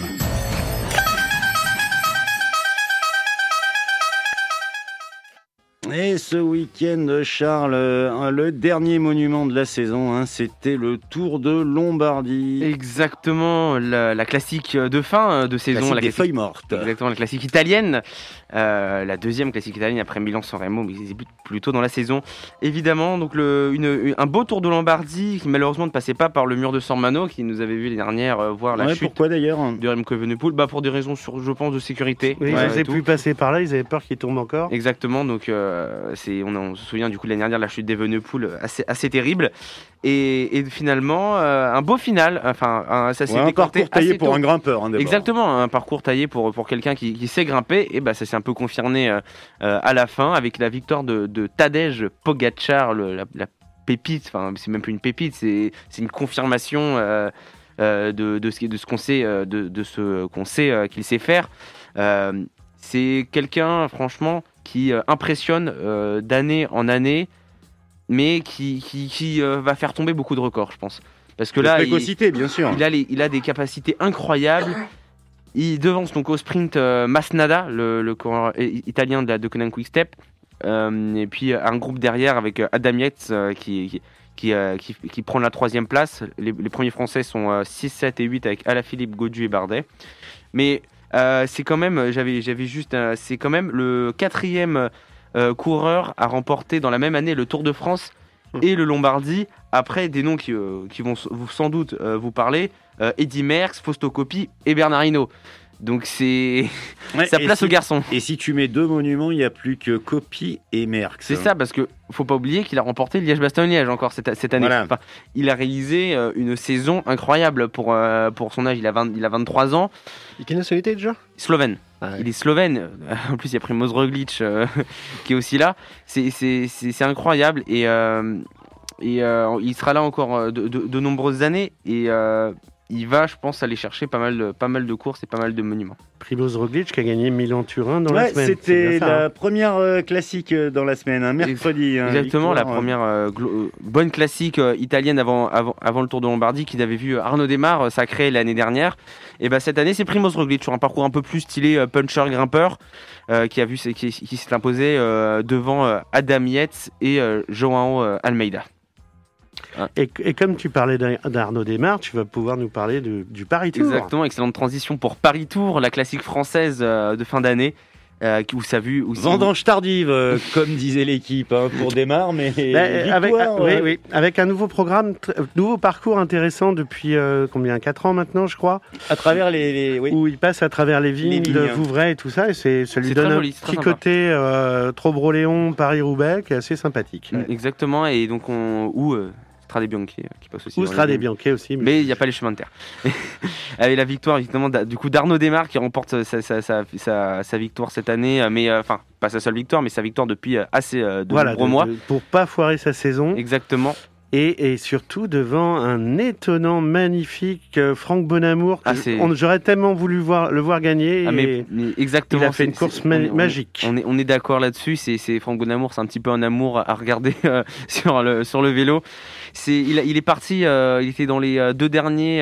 Et ce week-end, Charles, le dernier monument de la saison, c'était le Tour de Lombardie. Exactement, la classique de fin de saison. La classique des feuilles mortes. Exactement, la classique italienne. La deuxième classique italienne après Milan-San Remo, mais c'est plutôt dans la saison. Évidemment, donc un beau Tour de Lombardie qui malheureusement ne passait pas par le mur de San Mano, qui nous avait vu les dernières voir la chute. Pourquoi d'ailleurs de Remco Evenepoel, pour des raisons, je pense, de sécurité. Oui, ils n'osaient plus passer par là, ils avaient peur qu'il tombe encore. Exactement, donc on se souvient du coup de l'année dernière, la chute d'Evenepoel assez terrible. Et finalement, un beau final. Enfin, ça s'est un parcours taillé pour un grimpeur. Exactement, un parcours taillé pour quelqu'un qui sait grimper. Et ça s'est un peu confirmé à la fin avec la victoire de Tadej Pogačar, la pépite. Enfin, c'est même plus une pépite, c'est une confirmation de ce qu'on sait, de ce qu'on sait qu'il sait faire. C'est quelqu'un, franchement, qui impressionne d'année en année, mais qui va faire tomber beaucoup de records, je pense. Parce que là, précocité, bien sûr. Il a des capacités incroyables. Il devance donc au sprint Masnada, le coureur italien de Conan Quick-Step, et puis un groupe derrière avec Adam Yates qui prend la 3e place. Les premiers Français sont 6, 7 et 8 avec Alaphilippe, Gaudu et Bardet. Mais c'est quand même, c'est quand même le 4e coureur à remporter dans la même année le Tour de France et le Lombardie, après des noms qui vont sans doute vous parler, Eddy Merckx, Fausto Coppi et Bernard Hinault. Donc ça place au garçon. Et si tu mets 2 monuments, il n'y a plus que Coppi et Merckx. C'est ça, parce que faut pas oublier qu'il a remporté Liège-Bastogne-Liège encore cette année. Voilà. Enfin, il a réalisé une saison incroyable pour son âge. Il a 23 ans. Et quelle nationalité déjà ? Slovène. Ah ouais. Il est slovène. En plus, il y a Primož Roglič qui est aussi là. C'est incroyable et il sera là encore de nombreuses années et il va, je pense, aller chercher pas mal de courses et pas mal de monuments. Primož Roglič qui a gagné Milan-Turin dans la semaine. C'était la première classique dans la semaine, mercredi. Exactement, la première bonne classique italienne avant le Tour de Lombardie qui avait vu Arnaud Démare sacré l'année dernière. Et cette année, c'est Primož Roglič sur un parcours un peu plus stylé puncher grimpeur qui s'est imposé devant Adam Yates et João Almeida. Et comme tu parlais d'Arnaud Démare, tu vas pouvoir nous parler du Paris Tour. Exactement, excellente transition pour Paris Tour, la classique française de fin d'année. Où ça a vu aussi vendange tardive, comme disait l'équipe, pour Démare, mais avec un nouveau programme, nouveau parcours intéressant depuis 4 ans maintenant, je crois. À travers où il passe à travers les vignes de Vouvray et tout ça, et ça lui donne un petit côté Trobroléon, Paris-Roubaix, qui est assez sympathique. Exactement, et donc Strade Bianche qui passe aussi. Ou Strade Bianche aussi. Mais il n'y a pas les chemins de terre. Avec la victoire évidemment du coup d'Arnaud Démare qui remporte sa victoire cette année, mais pas sa seule victoire, mais sa victoire depuis assez nombreux mois. Pour pas foirer sa saison. Exactement. Et surtout devant un étonnant, magnifique Franck Bonamour. J'aurais tellement voulu le voir gagner. Mais exactement. Il a fait une course magique. On est d'accord là-dessus. C'est Franck Bonamour, c'est un petit peu un amour à regarder sur le vélo. Il est parti. Il était dans les 2 derniers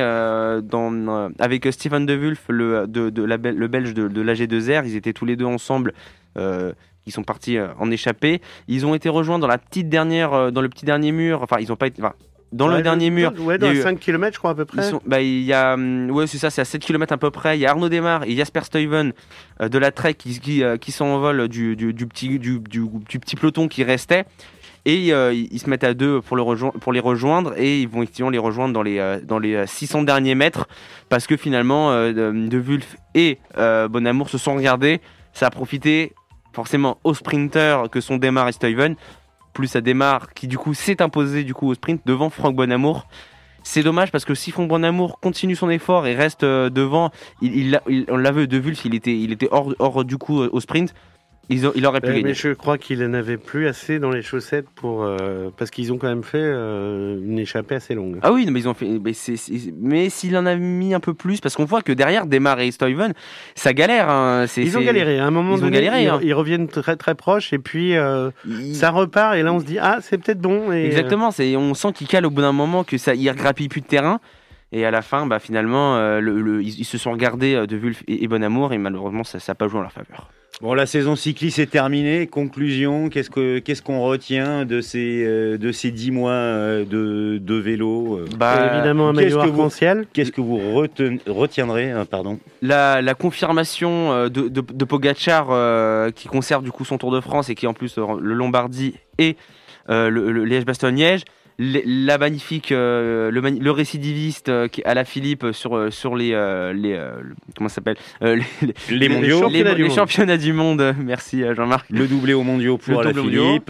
avec Stefan De Wulf, le Belge de l'AG2R. Ils étaient tous les deux ensemble. Ils sont partis en échappée. Ils ont été rejoints dans la petite dernière, dans le petit dernier mur. Enfin, ils n'ont pas été. Dans le dernier mur. Dans 5 km, je crois, à peu près. C'est ça, c'est à 7 km à peu près. Il y a Arnaud Démare et Jasper Stuyven de la Trek qui s'envolent du petit peloton qui restait. Et ils se mettent à 2 pour les rejoindre. Et ils vont effectivement les rejoindre dans les 600 derniers mètres. Parce que finalement, De Wulf et Bonamour se sont regardés. Ça a profité forcément aux sprinters que sont Démare et Stuyven, plus à Démare qui du coup s'est imposé au sprint devant Franck Bonamour. C'est dommage parce que si Franck Bonamour continue son effort et reste devant, on l'a vu, De Wulf il était hors du coup au sprint. Il aurait pu gagner. Mais je crois qu'il n'avait plus assez dans les chaussettes parce qu'ils ont quand même fait une échappée assez longue. Ah oui, mais ils ont fait. Mais s'il en a mis un peu plus, parce qu'on voit que derrière Démare et Stuyven, ça galère. Ils ont galéré. À un moment donné, ils reviennent très très proches et puis ça repart et là on se dit c'est peut-être bon. Exactement. On sent qu'ils calent au bout d'un moment que ça, ils grappillent plus de terrain. Et à la fin, finalement, ils se sont regardés De Wulf et Bonamour et malheureusement, ça n'a pas joué en leur faveur. Bon, la saison cycliste est terminée. Conclusion, qu'est-ce qu'on retient de ces 10 mois de vélo évidemment, un maillot arc-en-ciel. Qu'est-ce que vous retiendrez La confirmation de Pogačar qui conserve du coup son Tour de France et qui en plus le Lombardie et le Liège-Bastogne-Liège. La magnifique, le récidiviste à la Philippe sur les comment ça s'appelle les mondiaux, les championnats du monde. Merci Jean-Marc. Le doublé aux mondiaux pour la Philippe.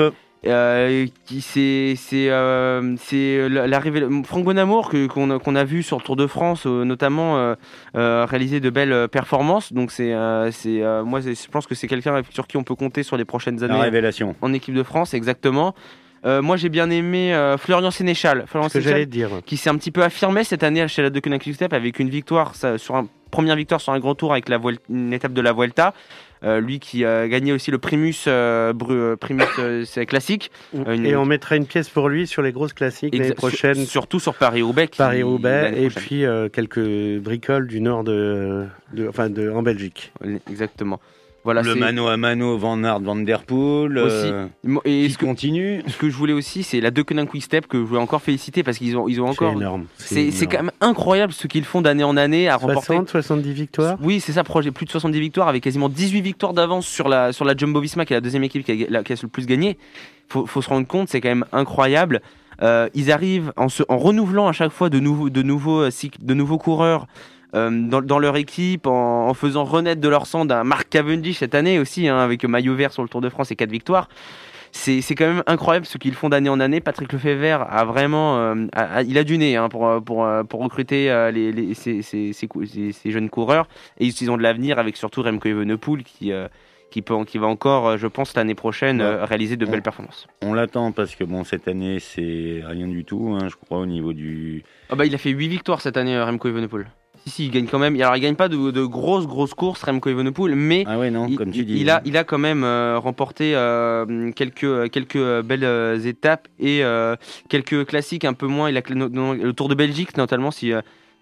C'est l'arrivée Franck Bonamour qu'on a vu sur le Tour de France notamment réaliser de belles performances. Donc moi je pense que c'est quelqu'un sur qui on peut compter sur les prochaines années. La révélation en équipe de France, exactement. Moi j'ai bien aimé Florian Sénéchal, qui s'est un petit peu affirmé cette année chez la Deceuninck Quick-Step avec une victoire première victoire sur un grand tour avec une étape de la Vuelta. Lui qui a gagné aussi le Primus classique. Et on mettra une pièce pour lui sur les grosses classiques l'année prochaine. Surtout sur Paris-Roubaix. Et puis quelques bricoles du nord en Belgique. Exactement. Voilà, le mano à mano Van Aert, Van Der Poel et qui continue. Ce que je voulais aussi, c'est la Deceuninck Quick-Step que je voulais encore féliciter parce qu'ils ont encore. C'est énorme. C'est quand même incroyable ce qu'ils font d'année en année à remporter. 70 victoires. Oui, c'est ça, plus de 70 victoires avec quasiment 18 victoires d'avance sur la Jumbo-Visma qui est la deuxième équipe qui a le plus gagné. Faut se rendre compte, c'est quand même incroyable. Ils arrivent en renouvelant à chaque fois de nouveaux coureurs. Dans leur équipe, en faisant renaître de leur sang d'un Mark Cavendish cette année aussi, avec maillot vert sur le Tour de France et 4 victoires. C'est quand même incroyable ce qu'ils font d'année en année. Patrick Lefebvre a vraiment, il a du nez pour recruter ces jeunes coureurs, et ils ont de l'avenir avec surtout Remco Evenepoel qui va encore, je pense, l'année prochaine réaliser de belles performances. On l'attend parce que cette année c'est rien du tout, je crois, au niveau du. Il a fait 8 victoires cette année, Remco Evenepoel. Si, il gagne quand même. Alors, il gagne pas de grosses courses, Remco Evenepoel, mais il a quand même remporté quelques belles étapes et quelques classiques un peu moins. Il a le Tour de Belgique, notamment, un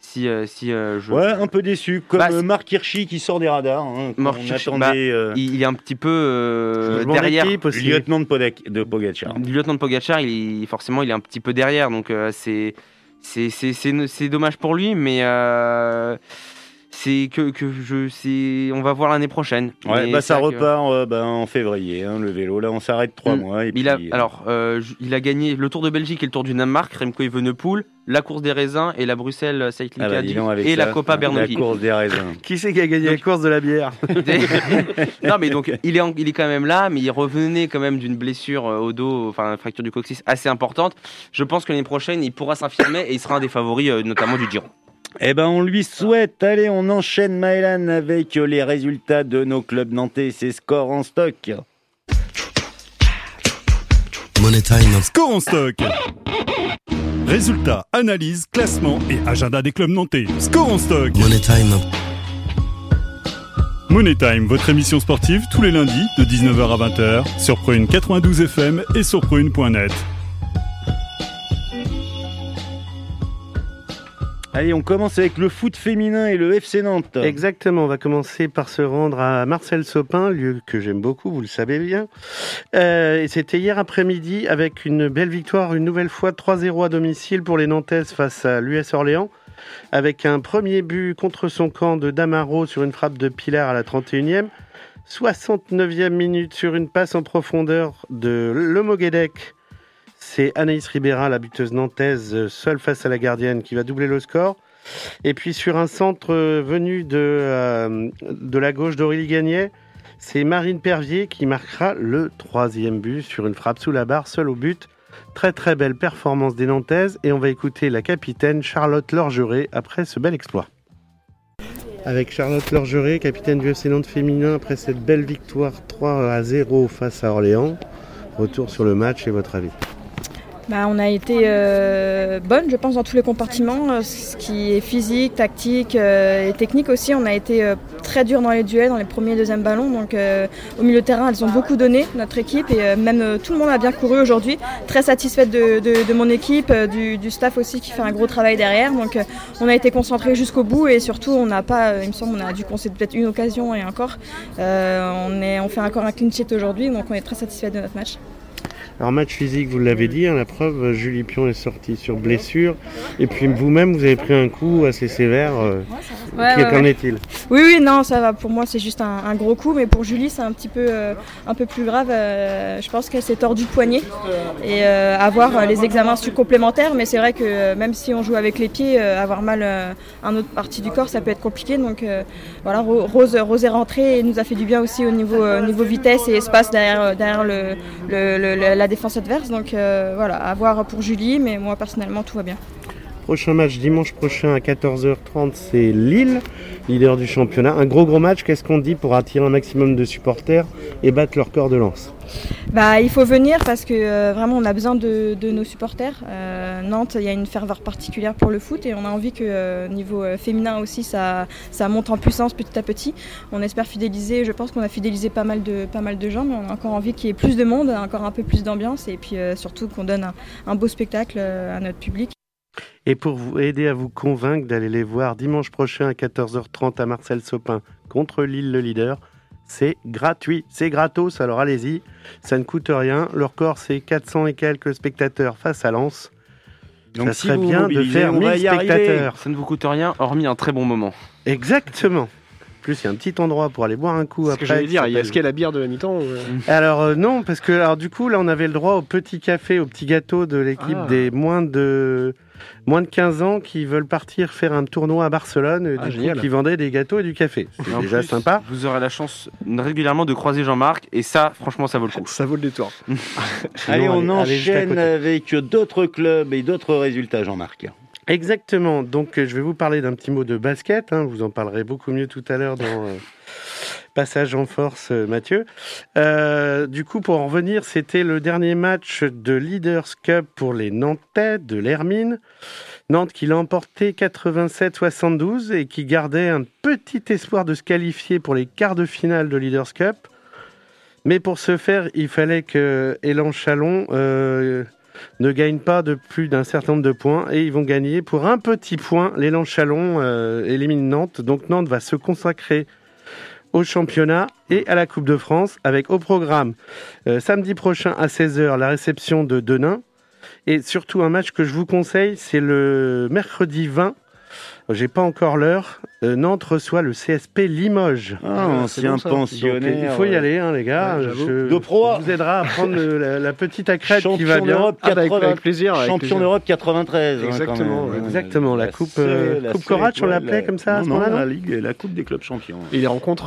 peu déçu, comme Marc Hirschi qui sort des radars. Il est un petit peu derrière. Lieutenant de Pogačar. Du lieutenant de Pogačar, forcément, il est un petit peu derrière, donc c'est dommage pour lui, mais on va voir l'année prochaine. Ça repart en février, le vélo. Là, on s'arrête 3 mois. Et il a gagné le Tour de Belgique et le Tour du Danemark, Remco Evenepoel, la course des raisins et la Bruxelles Cycling et la Copa Bernocchi. La course des raisins. Qui c'est qui a gagné la course de la bière? Non, mais donc il est quand même là, mais il revenait quand même d'une blessure au dos, fracture du coccyx assez importante. Je pense que l'année prochaine, il pourra s'affirmer et il sera un des favoris, notamment du Giro. On lui souhaite. Allez, on enchaîne, Maëlan, avec les résultats de nos clubs nantais. C'est Score en stock. Money Time. Score en stock. Résultats, analyse, classement et agenda des clubs nantais. Score en stock. Money Time. Money Time, votre émission sportive tous les lundis de 19h à 20h sur Prune 92 FM et sur prune.net. Allez, on commence avec le foot féminin et le FC Nantes. Exactement, on va commencer par se rendre à Marcel Sopin, lieu que j'aime beaucoup, vous le savez bien. Et c'était hier après-midi avec une belle victoire, une nouvelle fois 3-0 à domicile pour les Nantaises face à l'US Orléans, avec un premier but contre son camp de Damaro sur une frappe de Pilar à la 31e, 69e minute sur une passe en profondeur de Lemoguedec. C'est Anaïs Ribera, la buteuse nantaise, seule face à la gardienne, qui va doubler le score. Et puis sur un centre venu de la gauche d'Aurélie Gagnet, c'est Marine Pervier qui marquera le 3e but sur une frappe sous la barre, seule au but. Très très belle performance des Nantaises. Et on va écouter la capitaine Charlotte Lorgeret après ce bel exploit. Avec Charlotte Lorgeret, capitaine du FC Nantes féminin, après cette belle victoire 3-0 face à Orléans. Retour sur le match et votre avis? On a été bonne, je pense, dans tous les compartiments, ce qui est physique, tactique et technique aussi. On a été très dures dans les duels, dans les premiers et deuxièmes ballons. Donc au milieu de terrain, elles ont beaucoup donné, notre équipe, et même tout le monde a bien couru aujourd'hui. Très satisfaite de mon équipe, du staff aussi qui fait un gros travail derrière. Donc on a été concentrés jusqu'au bout et surtout on n'a pas, il me semble, on a dû concéder peut-être une occasion et encore. On fait encore un clean sheet aujourd'hui, donc on est très satisfait de notre match. Alors match physique, vous l'avez dit, la preuve, Julie Pion est sortie sur blessure. Et puis vous-même, vous avez pris un coup assez sévère. Qu'en est-il ? Oui, non, ça va. Pour moi, c'est juste un gros coup. Mais pour Julie, c'est un peu plus grave. Je pense qu'elle s'est tordue le poignet. Et avoir les examens complémentaires. Mais c'est vrai que même si on joue avec les pieds, avoir mal à une autre partie du corps, ça peut être compliqué. Donc voilà, Rose est rentrée et nous a fait du bien aussi au niveau vitesse et espace derrière la défense adverse. Donc voilà, à voir pour Julie, mais moi personnellement tout va bien. Prochain match dimanche prochain à 14h30, c'est Lille, leader du championnat. Un gros match, qu'est-ce qu'on dit pour attirer un maximum de supporters et battre leur corps de lance ? Il faut venir parce que vraiment on a besoin de nos supporters. Nantes, il y a une ferveur particulière pour le foot et on a envie que niveau féminin aussi ça monte en puissance petit à petit. On espère fidéliser, je pense qu'on a fidélisé pas mal de gens, mais on a encore envie qu'il y ait plus de monde, encore un peu plus d'ambiance et puis surtout qu'on donne un beau spectacle à notre public. Et pour vous aider à vous convaincre d'aller les voir dimanche prochain à 14h30 à Marcel Sopin contre Lille le leader, c'est gratuit, c'est gratos, alors allez-y, ça ne coûte rien. Le record c'est 400 et quelques spectateurs face à Lens. Donc ça serait bien de faire 1000 spectateurs. Ça ne vous coûte rien, hormis un très bon moment. Exactement. En plus, il y a un petit endroit pour aller boire un coup après. Ce que j'allais dire, est-ce qu'il y a la bière de la mi-temps Alors non, parce que du coup, là, on avait le droit au petit café, au petit gâteau de l'équipe des moins de 15 ans qui veulent partir faire un tournoi à Barcelone, qui vendaient des gâteaux et du café. C'est déjà plus, sympa. Vous aurez la chance régulièrement de croiser Jean-Marc, et ça, franchement, ça vaut le coup. Ça vaut le détour. Allez, on enchaîne avec d'autres clubs et d'autres résultats, Jean-Marc. Exactement, donc je vais vous parler d'un petit mot de basket, vous en parlerez beaucoup mieux tout à l'heure dans Passage en force, Mathieu. Du coup, pour en revenir, c'était le dernier match de Leaders Cup pour les Nantais de l'Hermine. Nantes qui l'a emporté 87-72 et qui gardait un petit espoir de se qualifier pour les quarts de finale de Leaders Cup. Mais pour ce faire, il fallait que Élan Chalon ne gagne pas de plus d'un certain nombre de points et ils vont gagner pour un petit point. L'élan Chalon élimine Nantes, donc Nantes va se consacrer au championnat et à la Coupe de France avec au programme samedi prochain à 16h la réception de Denain et surtout un match que je vous conseille, c'est le mercredi 20. J'ai pas encore l'heure. Nantes reçoit le CSP Limoges. Ancien pensionnaire. Donc, il faut y aller, les gars. De pro. vous aidera à prendre la petite accrète qui va bien. Avec plaisir. Champion d'Europe 93. Exactement. Exactement. La coupe Corach, on l'appelait comme ça à ce moment-là, la Ligue, la Coupe des clubs champions. Et les rencontres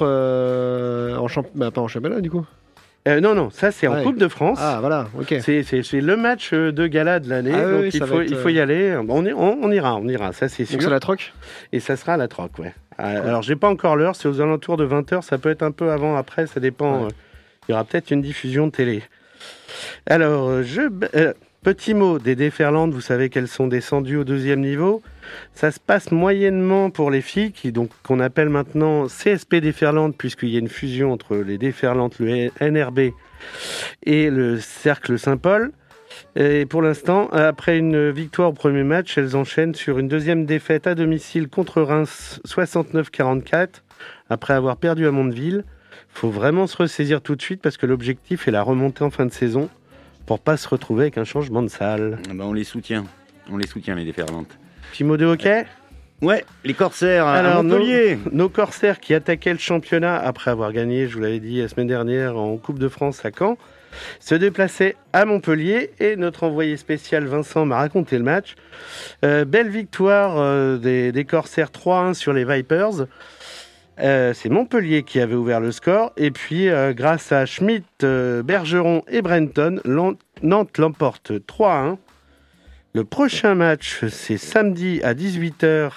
pas en championnat, du coup. Non, ça c'est en Coupe de France. Ah voilà, ok. C'est le match de gala de l'année, donc il faut y aller. On ira, ça c'est sûr. Donc c'est la troc. Et ça sera à la troc, ouais. Cool. Alors j'ai pas encore l'heure, c'est aux alentours de 20h, ça peut être un peu avant, après, ça dépend. Ouais. Il y aura peut-être une diffusion de télé. Alors, petit mot des déferlantes, vous savez qu'elles sont descendues au 2e niveau. Ça se passe moyennement pour les filles, qu'on appelle maintenant CSP déferlantes, puisqu'il y a une fusion entre les déferlantes, le NRB et le Cercle Saint-Paul. Et pour l'instant, après une victoire au premier match, elles enchaînent sur une deuxième défaite à domicile contre Reims, 69-44, après avoir perdu à Mondeville. Il faut vraiment se ressaisir tout de suite, parce que l'objectif est la remontée en fin de saison, pour pas se retrouver avec un changement de salle. On les soutient, les déferlantes. Petit mot de hockey ? Ouais, les Corsaires à Montpellier. Nos Corsaires qui attaquaient le championnat après avoir gagné, je vous l'avais dit la semaine dernière, en Coupe de France à Caen, se déplaçaient à Montpellier et notre envoyé spécial Vincent m'a raconté le match. Belle victoire des Corsaires 3-1 sur les Vipers. C'est Montpellier qui avait ouvert le score et puis grâce à Schmitt, Bergeron et Brenton, Nantes l'emporte 3-1. Le prochain match, c'est samedi à 18h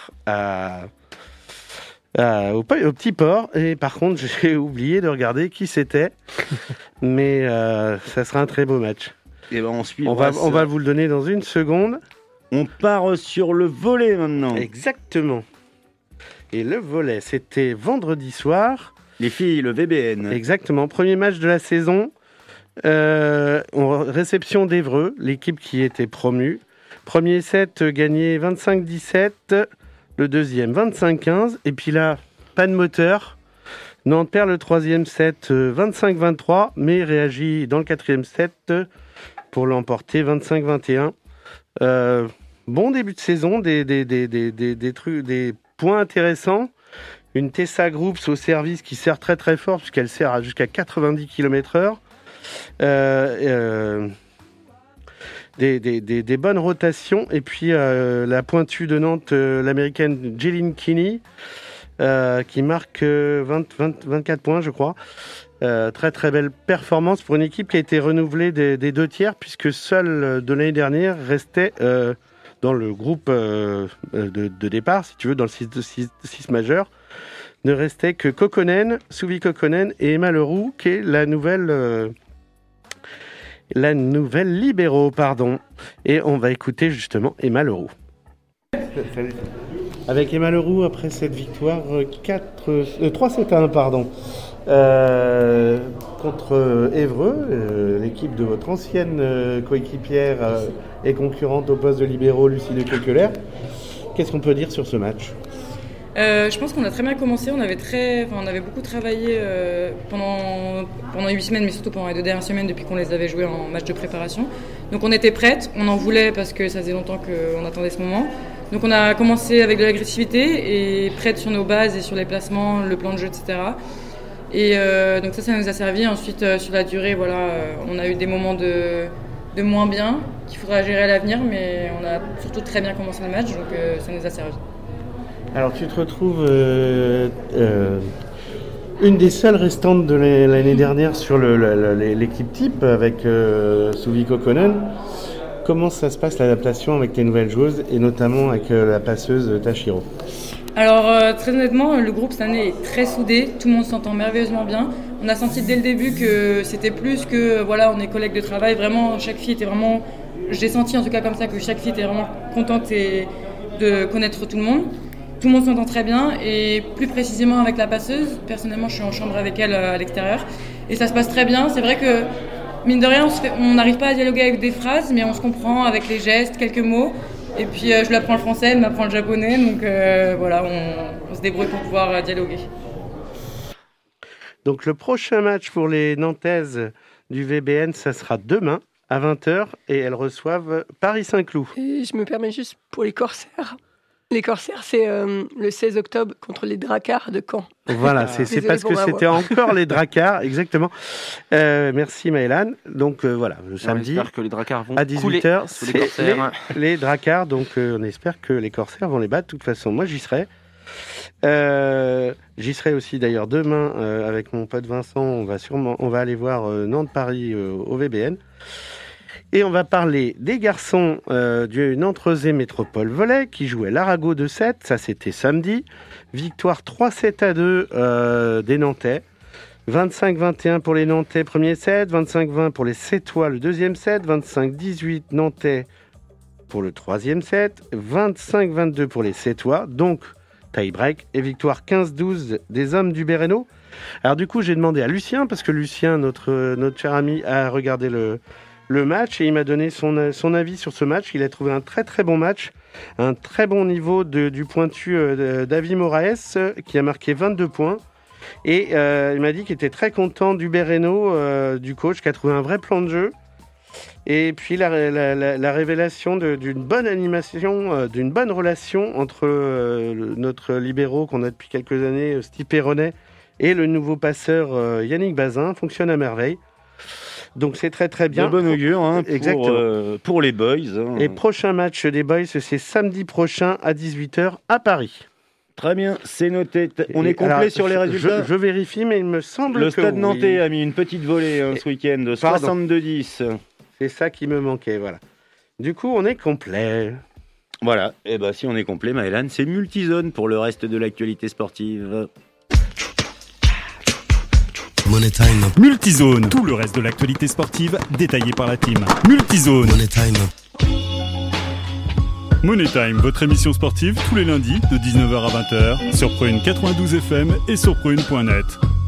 au Petit Port. Et par contre, j'ai oublié de regarder qui c'était. Mais ça sera un très beau match. Et on va vous le donner dans une seconde. On part sur le volley maintenant. Exactement. Et le volley, c'était vendredi soir. Les filles, le VBN. Exactement, premier match de la saison. Réception d'Évreux, l'équipe qui était promue. Premier set gagné 25-17, le deuxième 25-15. Et puis là, pas de moteur. Nantes perd le troisième set 25-23, mais réagit dans le quatrième set pour l'emporter 25-21. Bon début de saison, des points intéressants. Une Tessa Groups au service qui sert très très fort puisqu'elle sert à jusqu'à 90 km/h. Des bonnes rotations. Et puis la pointue de Nantes, l'américaine Jeline Kinney, qui marque 24 points, je crois. Très très belle performance pour une équipe qui a été renouvelée des deux tiers, puisque seule de l'année dernière restait dans le groupe de départ, si tu veux, dans le 6 majeur. Ne restait que Kokkonen, Suvi Kokkonen et Emma Leroux, qui est la nouvelle libéro, pardon. Et on va écouter justement Emma Leroux. Avec Emma Leroux, après cette victoire 3-7-1, pardon, contre Évreux, l'équipe de votre ancienne coéquipière et concurrente au poste de libéraux, Lucie de Kekeler. Qu'est-ce qu'on peut dire sur ce match ? Je pense qu'on a très bien commencé, on avait beaucoup travaillé pendant 8 semaines, mais surtout pendant les 2 dernières semaines depuis qu'on les avait joués en match de préparation. Donc on était prêtes, on en voulait parce que ça faisait longtemps qu'on attendait ce moment. Donc on a commencé avec de l'agressivité et prêtes sur nos bases et sur les placements, le plan de jeu, etc. Et donc ça nous a servi. Ensuite, sur la durée, on a eu des moments de moins bien qu'il faudra gérer à l'avenir, mais on a surtout très bien commencé le match, donc ça nous a servi. Alors tu te retrouves une des seules restantes de l'année dernière sur l'équipe type avec Suvi Kokkonen. Comment ça se passe l'adaptation avec tes nouvelles joueuses et notamment avec la passeuse Tashiro ? Alors très honnêtement, le groupe cette année est très soudé, tout le monde s'entend merveilleusement bien. On a senti dès le début que c'était plus que on est collègues de travail. Vraiment, chaque fille était vraiment, j'ai senti en tout cas comme ça que chaque fille était vraiment contente de connaître tout le monde. Tout le monde s'entend très bien et plus précisément avec la passeuse. Personnellement, je suis en chambre avec elle à l'extérieur et ça se passe très bien. C'est vrai que mine de rien, on n'arrive pas à dialoguer avec des phrases, mais on se comprend avec les gestes, quelques mots. Et puis je lui apprends le français, elle m'apprend le japonais, donc on se débrouille pour pouvoir dialoguer. Donc le prochain match pour les Nantaises du VBN, ça sera demain à 20h et elles reçoivent Paris-Saint-Cloud. Et je me permets juste pour les Corsaires. Les Corsaires, c'est le 16 octobre contre les Dracars de Caen. Voilà, c'est parce que c'était encore les Dracars, exactement. Merci Maëlan. Donc voilà, le samedi, j'espère que les Dracars vont à 18h, c'est les Dracars. Donc on espère que les Corsaires vont les battre. De toute façon, moi j'y serai. J'y serai aussi d'ailleurs demain avec mon pote Vincent. On va aller voir Nantes-Paris au VBN. Et on va parler des garçons du Nantes-Rezé Métropole Volley qui jouaient l'Arago de 7, ça c'était samedi. Victoire 3-7-2 des Nantais. 25-21 pour les Nantais, premier set. 25-20 pour les Sétois, le deuxième set. 25-18 Nantais pour le troisième set. 25-22 pour les Sétois, donc tie-break. Et victoire 15-12 des hommes du Béréno. Alors du coup, j'ai demandé à Lucien, parce que Lucien, notre cher ami, a regardé le match et il m'a donné son avis sur ce match. Il a trouvé un très très bon match, un très bon niveau du pointu David Moraes qui a marqué 22 points et il m'a dit qu'il était très content du Béréno, du coach qui a trouvé un vrai plan de jeu et puis la révélation d'une bonne animation, d'une bonne relation entre notre libéraux qu'on a depuis quelques années, Stipe Renet, et le nouveau passeur Yannick Bazin fonctionne à merveille. Donc c'est très très bien. De bon augure pour les boys. Et prochain match des boys, c'est samedi prochain à 18h à Paris. Très bien, c'est noté. On est complet sur les résultats. Je vérifie, mais il me semble que le Stade Nantais a mis une petite volée ce week-end de 62-10. C'est ça qui me manquait, voilà. Du coup, on est complet. Voilà, et si on est complet, Maëlan, c'est multizone pour le reste de l'actualité sportive. Money Time. Multizone, tout le reste de l'actualité sportive détaillé par la team. Multizone. Money Time. Money Time, votre émission sportive tous les lundis de 19h à 20h sur Prune 92 FM et sur prune.net.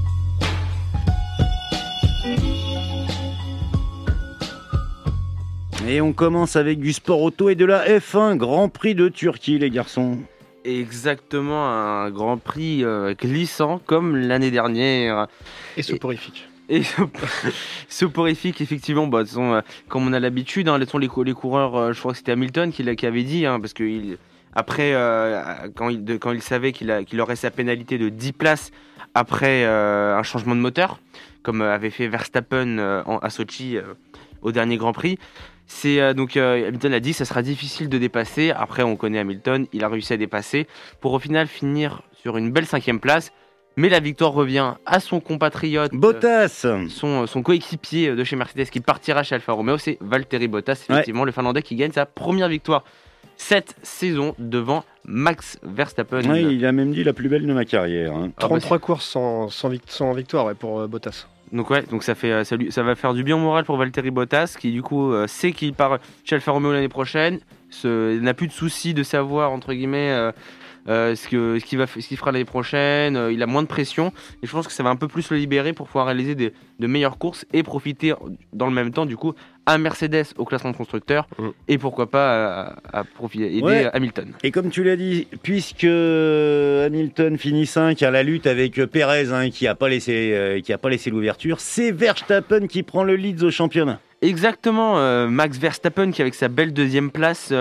Et on commence avec du sport auto et de la F1, Grand Prix de Turquie, les garçons. Exactement, un Grand Prix glissant comme l'année dernière. Et soporifique. Et soporifique, effectivement. Bah, comme on a l'habitude, hein, les coureurs, je crois que c'était Hamilton qui avait dit, hein, parce que après, quand il savait qu'il aurait sa pénalité de 10 places après un changement de moteur, comme avait fait Verstappen à Sochi au dernier Grand Prix, donc Hamilton a dit que ça sera difficile de dépasser. Après, on connaît Hamilton, il a réussi à dépasser pour au final finir sur une belle 5e place. Mais la victoire revient à son compatriote Bottas, son coéquipier de chez Mercedes qui partira chez Alfa Romeo, c'est Valtteri Bottas, effectivement, le Finlandais qui gagne sa première victoire cette saison devant Max Verstappen. Ouais, il a même dit la plus belle de ma carrière. Hein. 33 courses sans victoire pour Bottas. Donc ça va faire du bien au moral pour Valtteri Bottas qui du coup sait qu'il part chez Alfa Romeo l'année prochaine, n'a plus de soucis de savoir entre guillemets ce qu'il fera l'année prochaine, il a moins de pression et je pense que ça va un peu plus le libérer pour pouvoir réaliser de meilleures courses et profiter dans le même temps du coup à Mercedes au classement de constructeurs et pourquoi pas à aider Hamilton. Et comme tu l'as dit, puisque Hamilton finit 5 à la lutte avec Perez qui a pas laissé l'ouverture, c'est Verstappen qui prend le lead au championnat. Exactement, Max Verstappen qui avec sa belle 2e place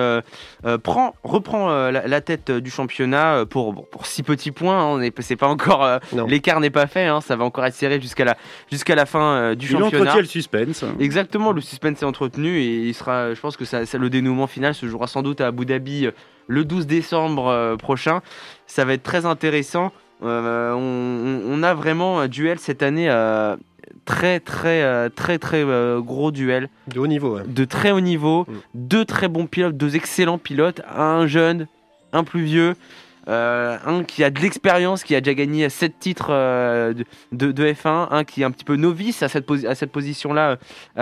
reprend la tête du championnat pour 6 petits points. C'est pas encore l'écart n'est pas fait, hein, ça va encore être serré jusqu'à la fin du championnat. Il entretient le suspense. Exactement, le suspense est entretenu et je pense que le dénouement final se jouera sans doute à Abu Dhabi le 12 décembre prochain. Ça va être très intéressant. On a vraiment un duel cette année. Très gros duel. De haut niveau. Ouais. De très haut niveau. 2 très bons pilotes, 2 excellents pilotes. Un jeune, un plus vieux. Un qui a de l'expérience, qui a déjà gagné 7 titres de F1. Un qui est un petit peu novice à cette position-là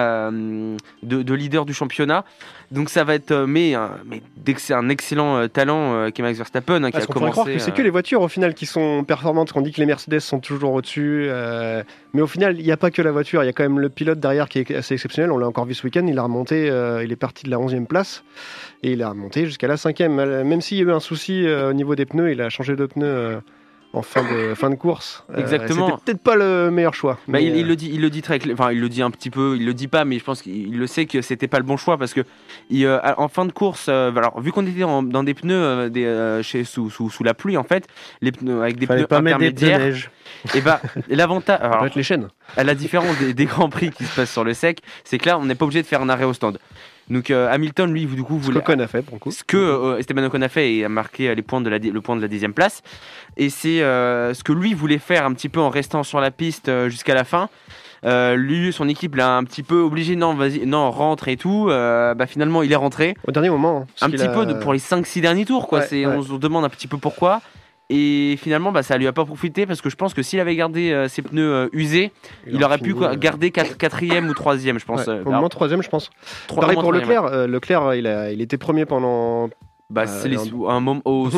de leader du championnat. Donc ça va être mais c'est un excellent talent qui est Max Verstappen qui a commencé. Croire que c'est que les voitures au final qui sont performantes. On dit que les Mercedes sont toujours au-dessus, mais au final il n'y a pas que la voiture. Il y a quand même le pilote derrière qui est assez exceptionnel. On l'a encore vu ce week-end. Il a remonté. Il est parti de la 11e place et il a remonté jusqu'à la 5e. Même s'il y a eu un souci au niveau des pneus, il a changé de pneus. En fin de course. Exactement. C'était peut-être pas le meilleur choix. Mais il le dit très clairement. Enfin, il le dit un petit peu. Il le dit pas, mais je pense qu'il le sait que c'était pas le bon choix parce que en fin de course, alors vu qu'on était dans des pneus sous la pluie en fait, les pneus avec des pneus intermédiaires. Et l'avantage. Alors, les chaînes. À la différence des grands prix qui se passent sur le sec, c'est que là, on n'est pas obligé de faire un arrêt au stand. Donc Hamilton, lui, du coup, voulait. Ce qu'Ocon a fait, pour le coup. Ce que Esteban Ocon a fait et a marqué le point de la 10e place. Et c'est ce que lui voulait faire un petit peu en restant sur la piste jusqu'à la fin. Lui, son équipe l'a un petit peu obligé, rentre et tout. Finalement, il est rentré. Au dernier moment. Un petit peu pour les 5-6 derniers tours, quoi. On se demande un petit peu pourquoi. Et finalement, ça lui a pas profité parce que je pense que s'il avait gardé ses pneus usés, il aurait pu garder 4e ou 3e, je pense. Au moins 3e, je pense. Pareil pour Leclerc. Leclerc, il était premier pendant. C'est un moment au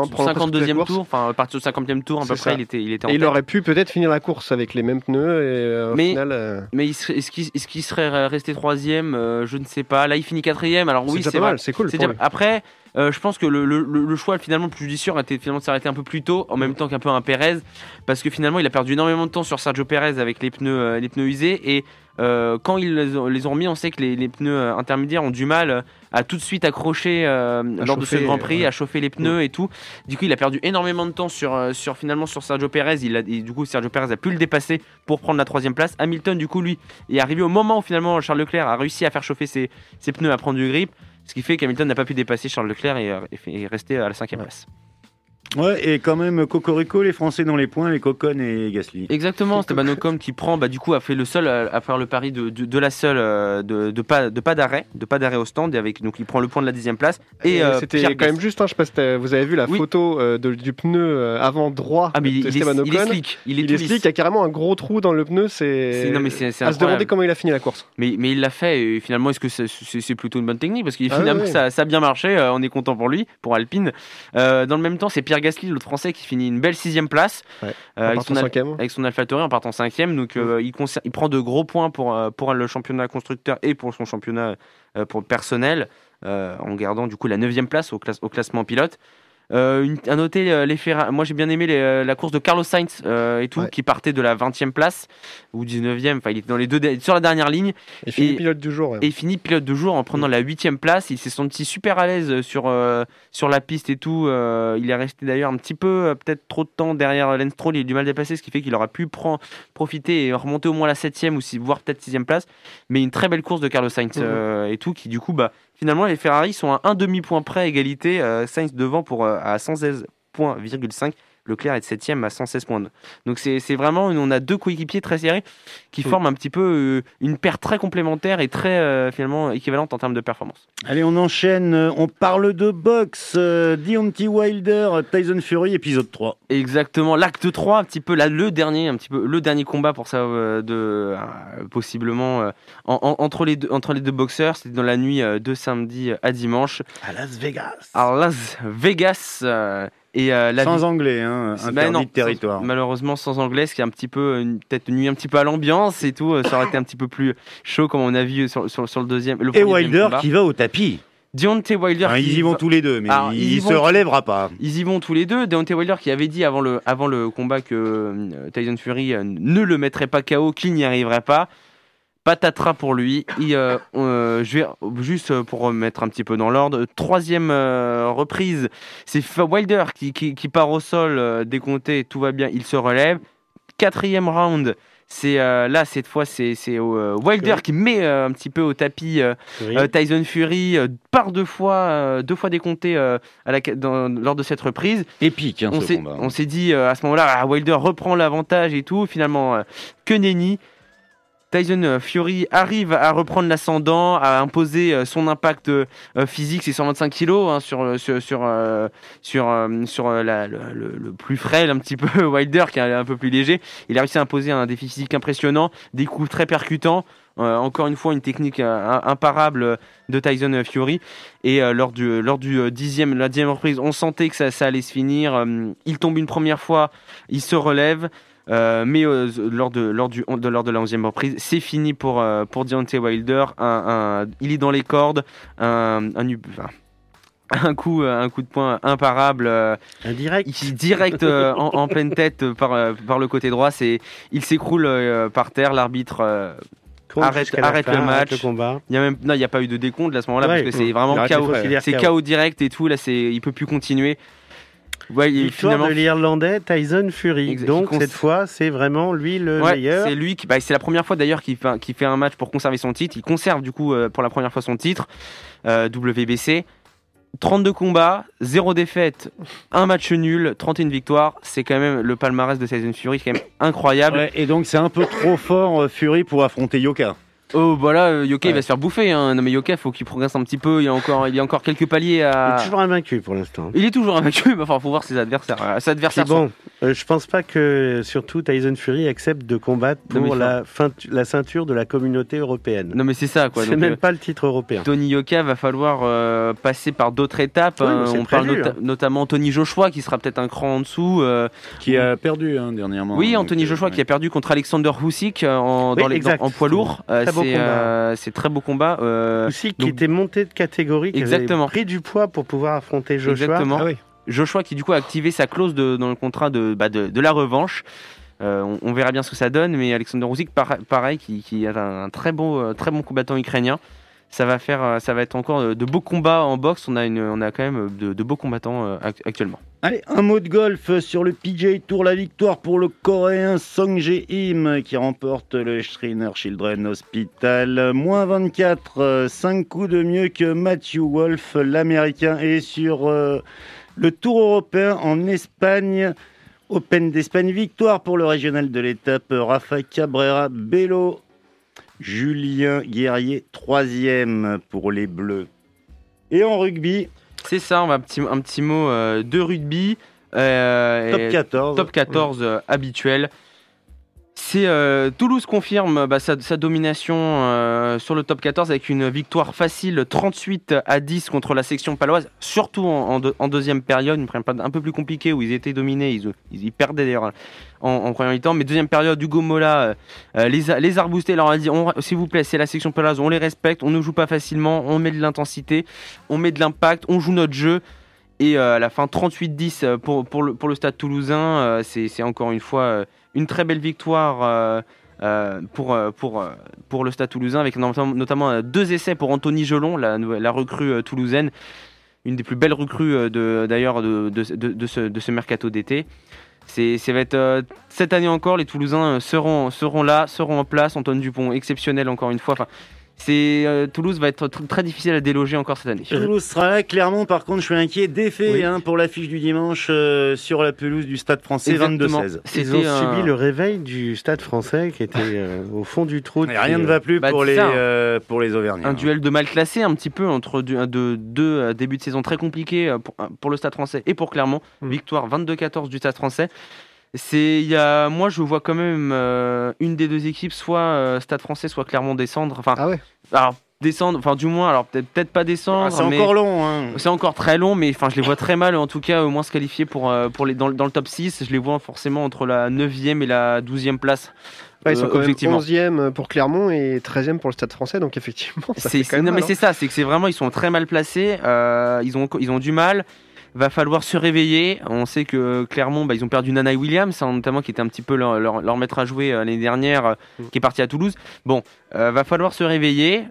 52e tour, enfin à partir du 50e tour à peu près, il était en tête. Il aurait pu peut-être finir la course avec les mêmes pneus et au final. Mais est-ce qu'il serait resté 3e, je ne sais pas. Là, il finit 4e. Alors oui, c'est mal, c'est cool. Après. Je pense que le choix finalement le plus judicieux était finalement de s'arrêter un peu plus tôt, en même temps qu'un peu un Pérez, parce que finalement il a perdu énormément de temps sur Sergio Pérez avec les pneus usés et quand ils les ont remis, on sait que les pneus intermédiaires ont du mal à tout de suite accrocher lors de ce Grand Prix, à chauffer les pneus et tout. Du coup, il a perdu énormément de temps sur Sergio Pérez. Du coup, Sergio Pérez a pu le dépasser pour prendre la 3e place. Hamilton, du coup, lui, est arrivé au moment où finalement Charles Leclerc a réussi à faire chauffer ses pneus, à prendre du grip. Ce qui fait qu'Hamilton n'a pas pu dépasser Charles Leclerc et rester à la 5e place. Ouais, et quand même, Cocorico, les Français dans les points, les Cocon et Gasly. Exactement, Esteban Ocon qui prend, du coup, a fait le seul à faire le pari de la seule, de pas d'arrêt au stand, donc il prend le point de la 10e place. Et c'était quand même juste, je sais pas si vous avez vu la photo du pneu avant droit d'Esteban Ocon. Il est slick, il y a carrément un gros trou dans le pneu, c'est à se demander comment il a fini la course. Mais il l'a fait, et finalement, est-ce que c'est plutôt une bonne technique? Parce que finalement, ça a bien marché, on est content pour lui, pour Alpine. Dans le même temps, c'est Pierre Gasly, l'autre Français, qui finit une belle 6e place avec son AlphaTauri en partant 5e. Donc il prend de gros points pour le championnat constructeur et pour son championnat pour le personnel, en gardant du coup la 9e place au classement pilote. À noter les Ferrari. Moi j'ai bien aimé la course de Carlos Sainz qui partait de la 20e place ou 19e, il était dans les sur la dernière ligne et finit pilote du jour. Et finit pilote du jour en prenant la 8e place. Il s'est senti super à l'aise sur la piste et tout. Il est resté d'ailleurs un petit peu peut-être trop de temps derrière Lance Stroll, il a du mal dépassé, ce qui fait qu'il aura pu profiter et remonter au moins la 7e ou voire peut-être 6e place. Mais une très belle course de Carlos Sainz qui du coup finalement, les Ferrari sont à un demi-point près à égalité. Sainz devant à 116,5 points. Leclerc est 7e à 116 points. Donc c'est vraiment, on a deux coéquipiers très serrés qui forment un petit peu une paire très complémentaire et très finalement équivalente en termes de performance. Allez, on enchaîne. On parle de boxe. Deontay Wilder, Tyson Fury, épisode 3. Exactement, l'acte 3, un petit peu le dernier combat pour ça, possiblement entre les deux boxeurs. C'était dans la nuit de samedi à dimanche. À Las Vegas. Et sans anglais, interdit de territoire. Malheureusement sans anglais, ce qui est un petit peu peut-être nuit un petit peu à l'ambiance et tout. Ça aurait été un petit peu plus chaud comme on a vu sur le deuxième. Et Wilder qui va au tapis. Deontay Wilder. Ils y vont tous les deux, mais il se relèvera pas. Ils y vont tous les deux. Deontay Wilder qui avait dit avant le combat que Tyson Fury ne le mettrait pas KO, qu'il n'y arriverait pas. Patatras pour lui. Je vais juste pour remettre un petit peu dans l'ordre. 3e reprise, c'est Wilder qui part au sol, décompté, tout va bien, il se relève. 4e round, c'est là cette fois c'est Wilder qui met un petit peu au tapis Tyson Fury, par deux fois décompté lors de cette reprise. Épique ce combat. On s'est dit à ce moment-là, Wilder reprend l'avantage et tout. Finalement, que nenni. Tyson Fury arrive à reprendre l'ascendant, à imposer son impact physique, c'est 125 kg sur le plus frêle un petit peu Wilder qui est un peu plus léger. Il a réussi à imposer un défi physique impressionnant, des coups très percutants. Encore une fois, une technique imparable de Tyson Fury. Et lors du la 10e reprise, on sentait que ça allait se finir. Il tombe une première fois, il se relève. Mais lors de la 11e reprise, c'est fini pour Deontay Wilder. Il est dans les cordes. Un coup de poing imparable, direct en pleine tête par le côté droit. Il s'écroule par terre. L'arbitre arrête le match. Le combat. Il n'y a pas eu de décompte à ce moment-là parce que c'est vraiment KO direct et tout. Là, il peut plus continuer. Victoire de l'Irlandais Tyson Fury. Donc cette fois, c'est vraiment lui le meilleur. C'est lui c'est la première fois d'ailleurs qu'il fait un match pour conserver son titre. Il conserve du coup pour la première fois son titre WBC. 32 combats, 0 défaite, 1 match nul, 31 victoires. C'est quand même le palmarès de Tyson Fury, c'est quand même incroyable. Ouais, et donc c'est un peu trop fort Fury pour affronter Yoka. Oh voilà, Yoka il va se faire bouffer. Non mais Yoka, faut qu'il progresse un petit peu. Il y a encore quelques paliers à. Il est toujours invaincu pour l'instant. Il est toujours invaincu, mais faut voir ses adversaires. Je pense pas que surtout Tyson Fury accepte de combattre pour la ceinture de la communauté européenne. Non mais c'est ça quoi. C'est même pas le titre européen. Tony Yoka va falloir passer par d'autres étapes. On parle notamment Anthony Joshua qui sera peut-être un cran en dessous. Qui a perdu dernièrement. Oui, Anthony Joshua qui a perdu contre Alexander Usyk en poids lourd. C'est très beau combat. Usyk qui était monté de catégorie, qui avait pris du poids pour pouvoir affronter Joshua. Exactement. Joshua qui du coup a activé sa clause dans le contrat de la revanche. On verra bien ce que ça donne, mais Alexander Usyk pareil qui est un très bon combattant ukrainien. Ça va être encore de beaux combats en boxe. On a quand même de beaux combattants actuellement. Allez, un mot de golf sur le PGA Tour. La victoire pour le Coréen Song Jae-im qui remporte le Shriner Children's Hospital. Moins 24, 5 coups de mieux que Matthew Wolff, l'Américain. Et sur Le Tour européen en Espagne, Open d'Espagne, victoire pour le régional de l'étape, Rafa Cabrera Bello, Julien Guerrier, 3e pour les Bleus. Et en rugby, c'est ça, on va un petit mot de rugby. Top 14 habituel. C'est Toulouse confirme sa domination sur le top 14 avec une victoire facile 38-10 contre la section paloise, surtout en deuxième période, une première période un peu plus compliquée où ils étaient dominés, ils perdaient d'ailleurs en première mi-temps, mais deuxième période, Hugo Mola les a reboostés, leur a dit s'il vous plaît, c'est la section paloise, on les respecte, on ne joue pas facilement, on met de l'intensité, on met de l'impact, on joue notre jeu. Et à la fin 38-10 pour le Stade Toulousain, c'est encore une fois une très belle victoire pour le Stade Toulousain, avec notamment 2 essais pour Anthony Gelon, la recrue toulousaine, une des plus belles recrues de ce mercato d'été. Ça va être cette année encore, les Toulousains seront là, seront en place. Antoine Dupont exceptionnel encore une fois. Toulouse va être très difficile à déloger encore cette année. Toulouse sera là. Clermont, par contre, je suis inquiet. Défait pour l'affiche du dimanche sur la pelouse du Stade Français, 22-16. Ils ont subi le réveil du Stade Français qui était au fond du trou. Rien ne va plus pour les Auvergnats. Un duel de mal classé un petit peu entre deux débuts de saison très compliqués pour le Stade Français et pour Clermont. Victoire 22-14 du Stade Français. Moi, je vois quand même une des deux équipes, soit Stade Français, soit Clermont descendre. Alors descendre, du moins, alors peut-être pas descendre. C'est encore long. Hein. C'est encore très long, mais je les vois très mal, en tout cas, au moins se qualifier dans le top 6. Je les vois forcément entre la 9e et la 12e place. Ils sont quand même 11e pour Clermont et 13e pour le Stade Français, donc effectivement, ça fait quand même mal, c'est ça, c'est que c'est vraiment, ils sont très mal placés, ils ont du mal. Va falloir se réveiller. On sait que Clermont, ils ont perdu Nanaï Williams, notamment, qui était un petit peu leur maître à jouer l'année dernière, qui est parti à Toulouse. Va falloir se réveiller.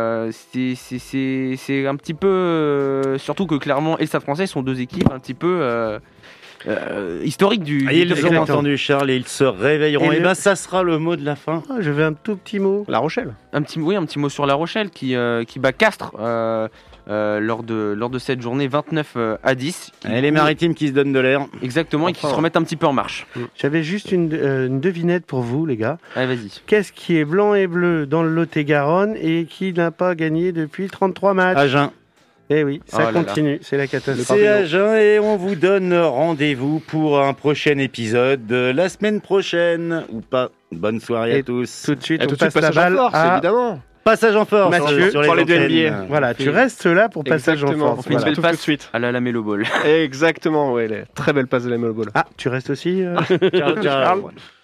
C'est un petit peu... surtout que Clermont et le Stade Français sont deux équipes un petit peu... historiques du... Ils ont entendu, Charles, et ils se réveilleront. Et ça sera le mot de la fin. Je veux un tout petit mot. La Rochelle. Un petit mot sur La Rochelle qui bat Castres lors de cette journée 29-10. Et les Maritimes qui se donnent de l'air. Exactement, et qui se remettent un petit peu en marche. J'avais juste une devinette pour vous, les gars. Allez, vas-y. Qu'est-ce qui est blanc et bleu dans le Lot-et-Garonne et qui n'a pas gagné depuis 33 matchs? Agen. Eh oui, ça continue, c'est la catastrophe. C'est Agen et on vous donne rendez-vous pour un prochain épisode la semaine prochaine, ou pas. Bonne soirée à tous. Tout de suite, on passe la balle évidemment. Passage en force sur les deux NBA. Voilà, tu restes là pour passage en force. On fait une belle passe tout de suite à la Lamelo Ball. Exactement, très belle passe de la Lamelo Ball. Ah, tu restes aussi Ciao.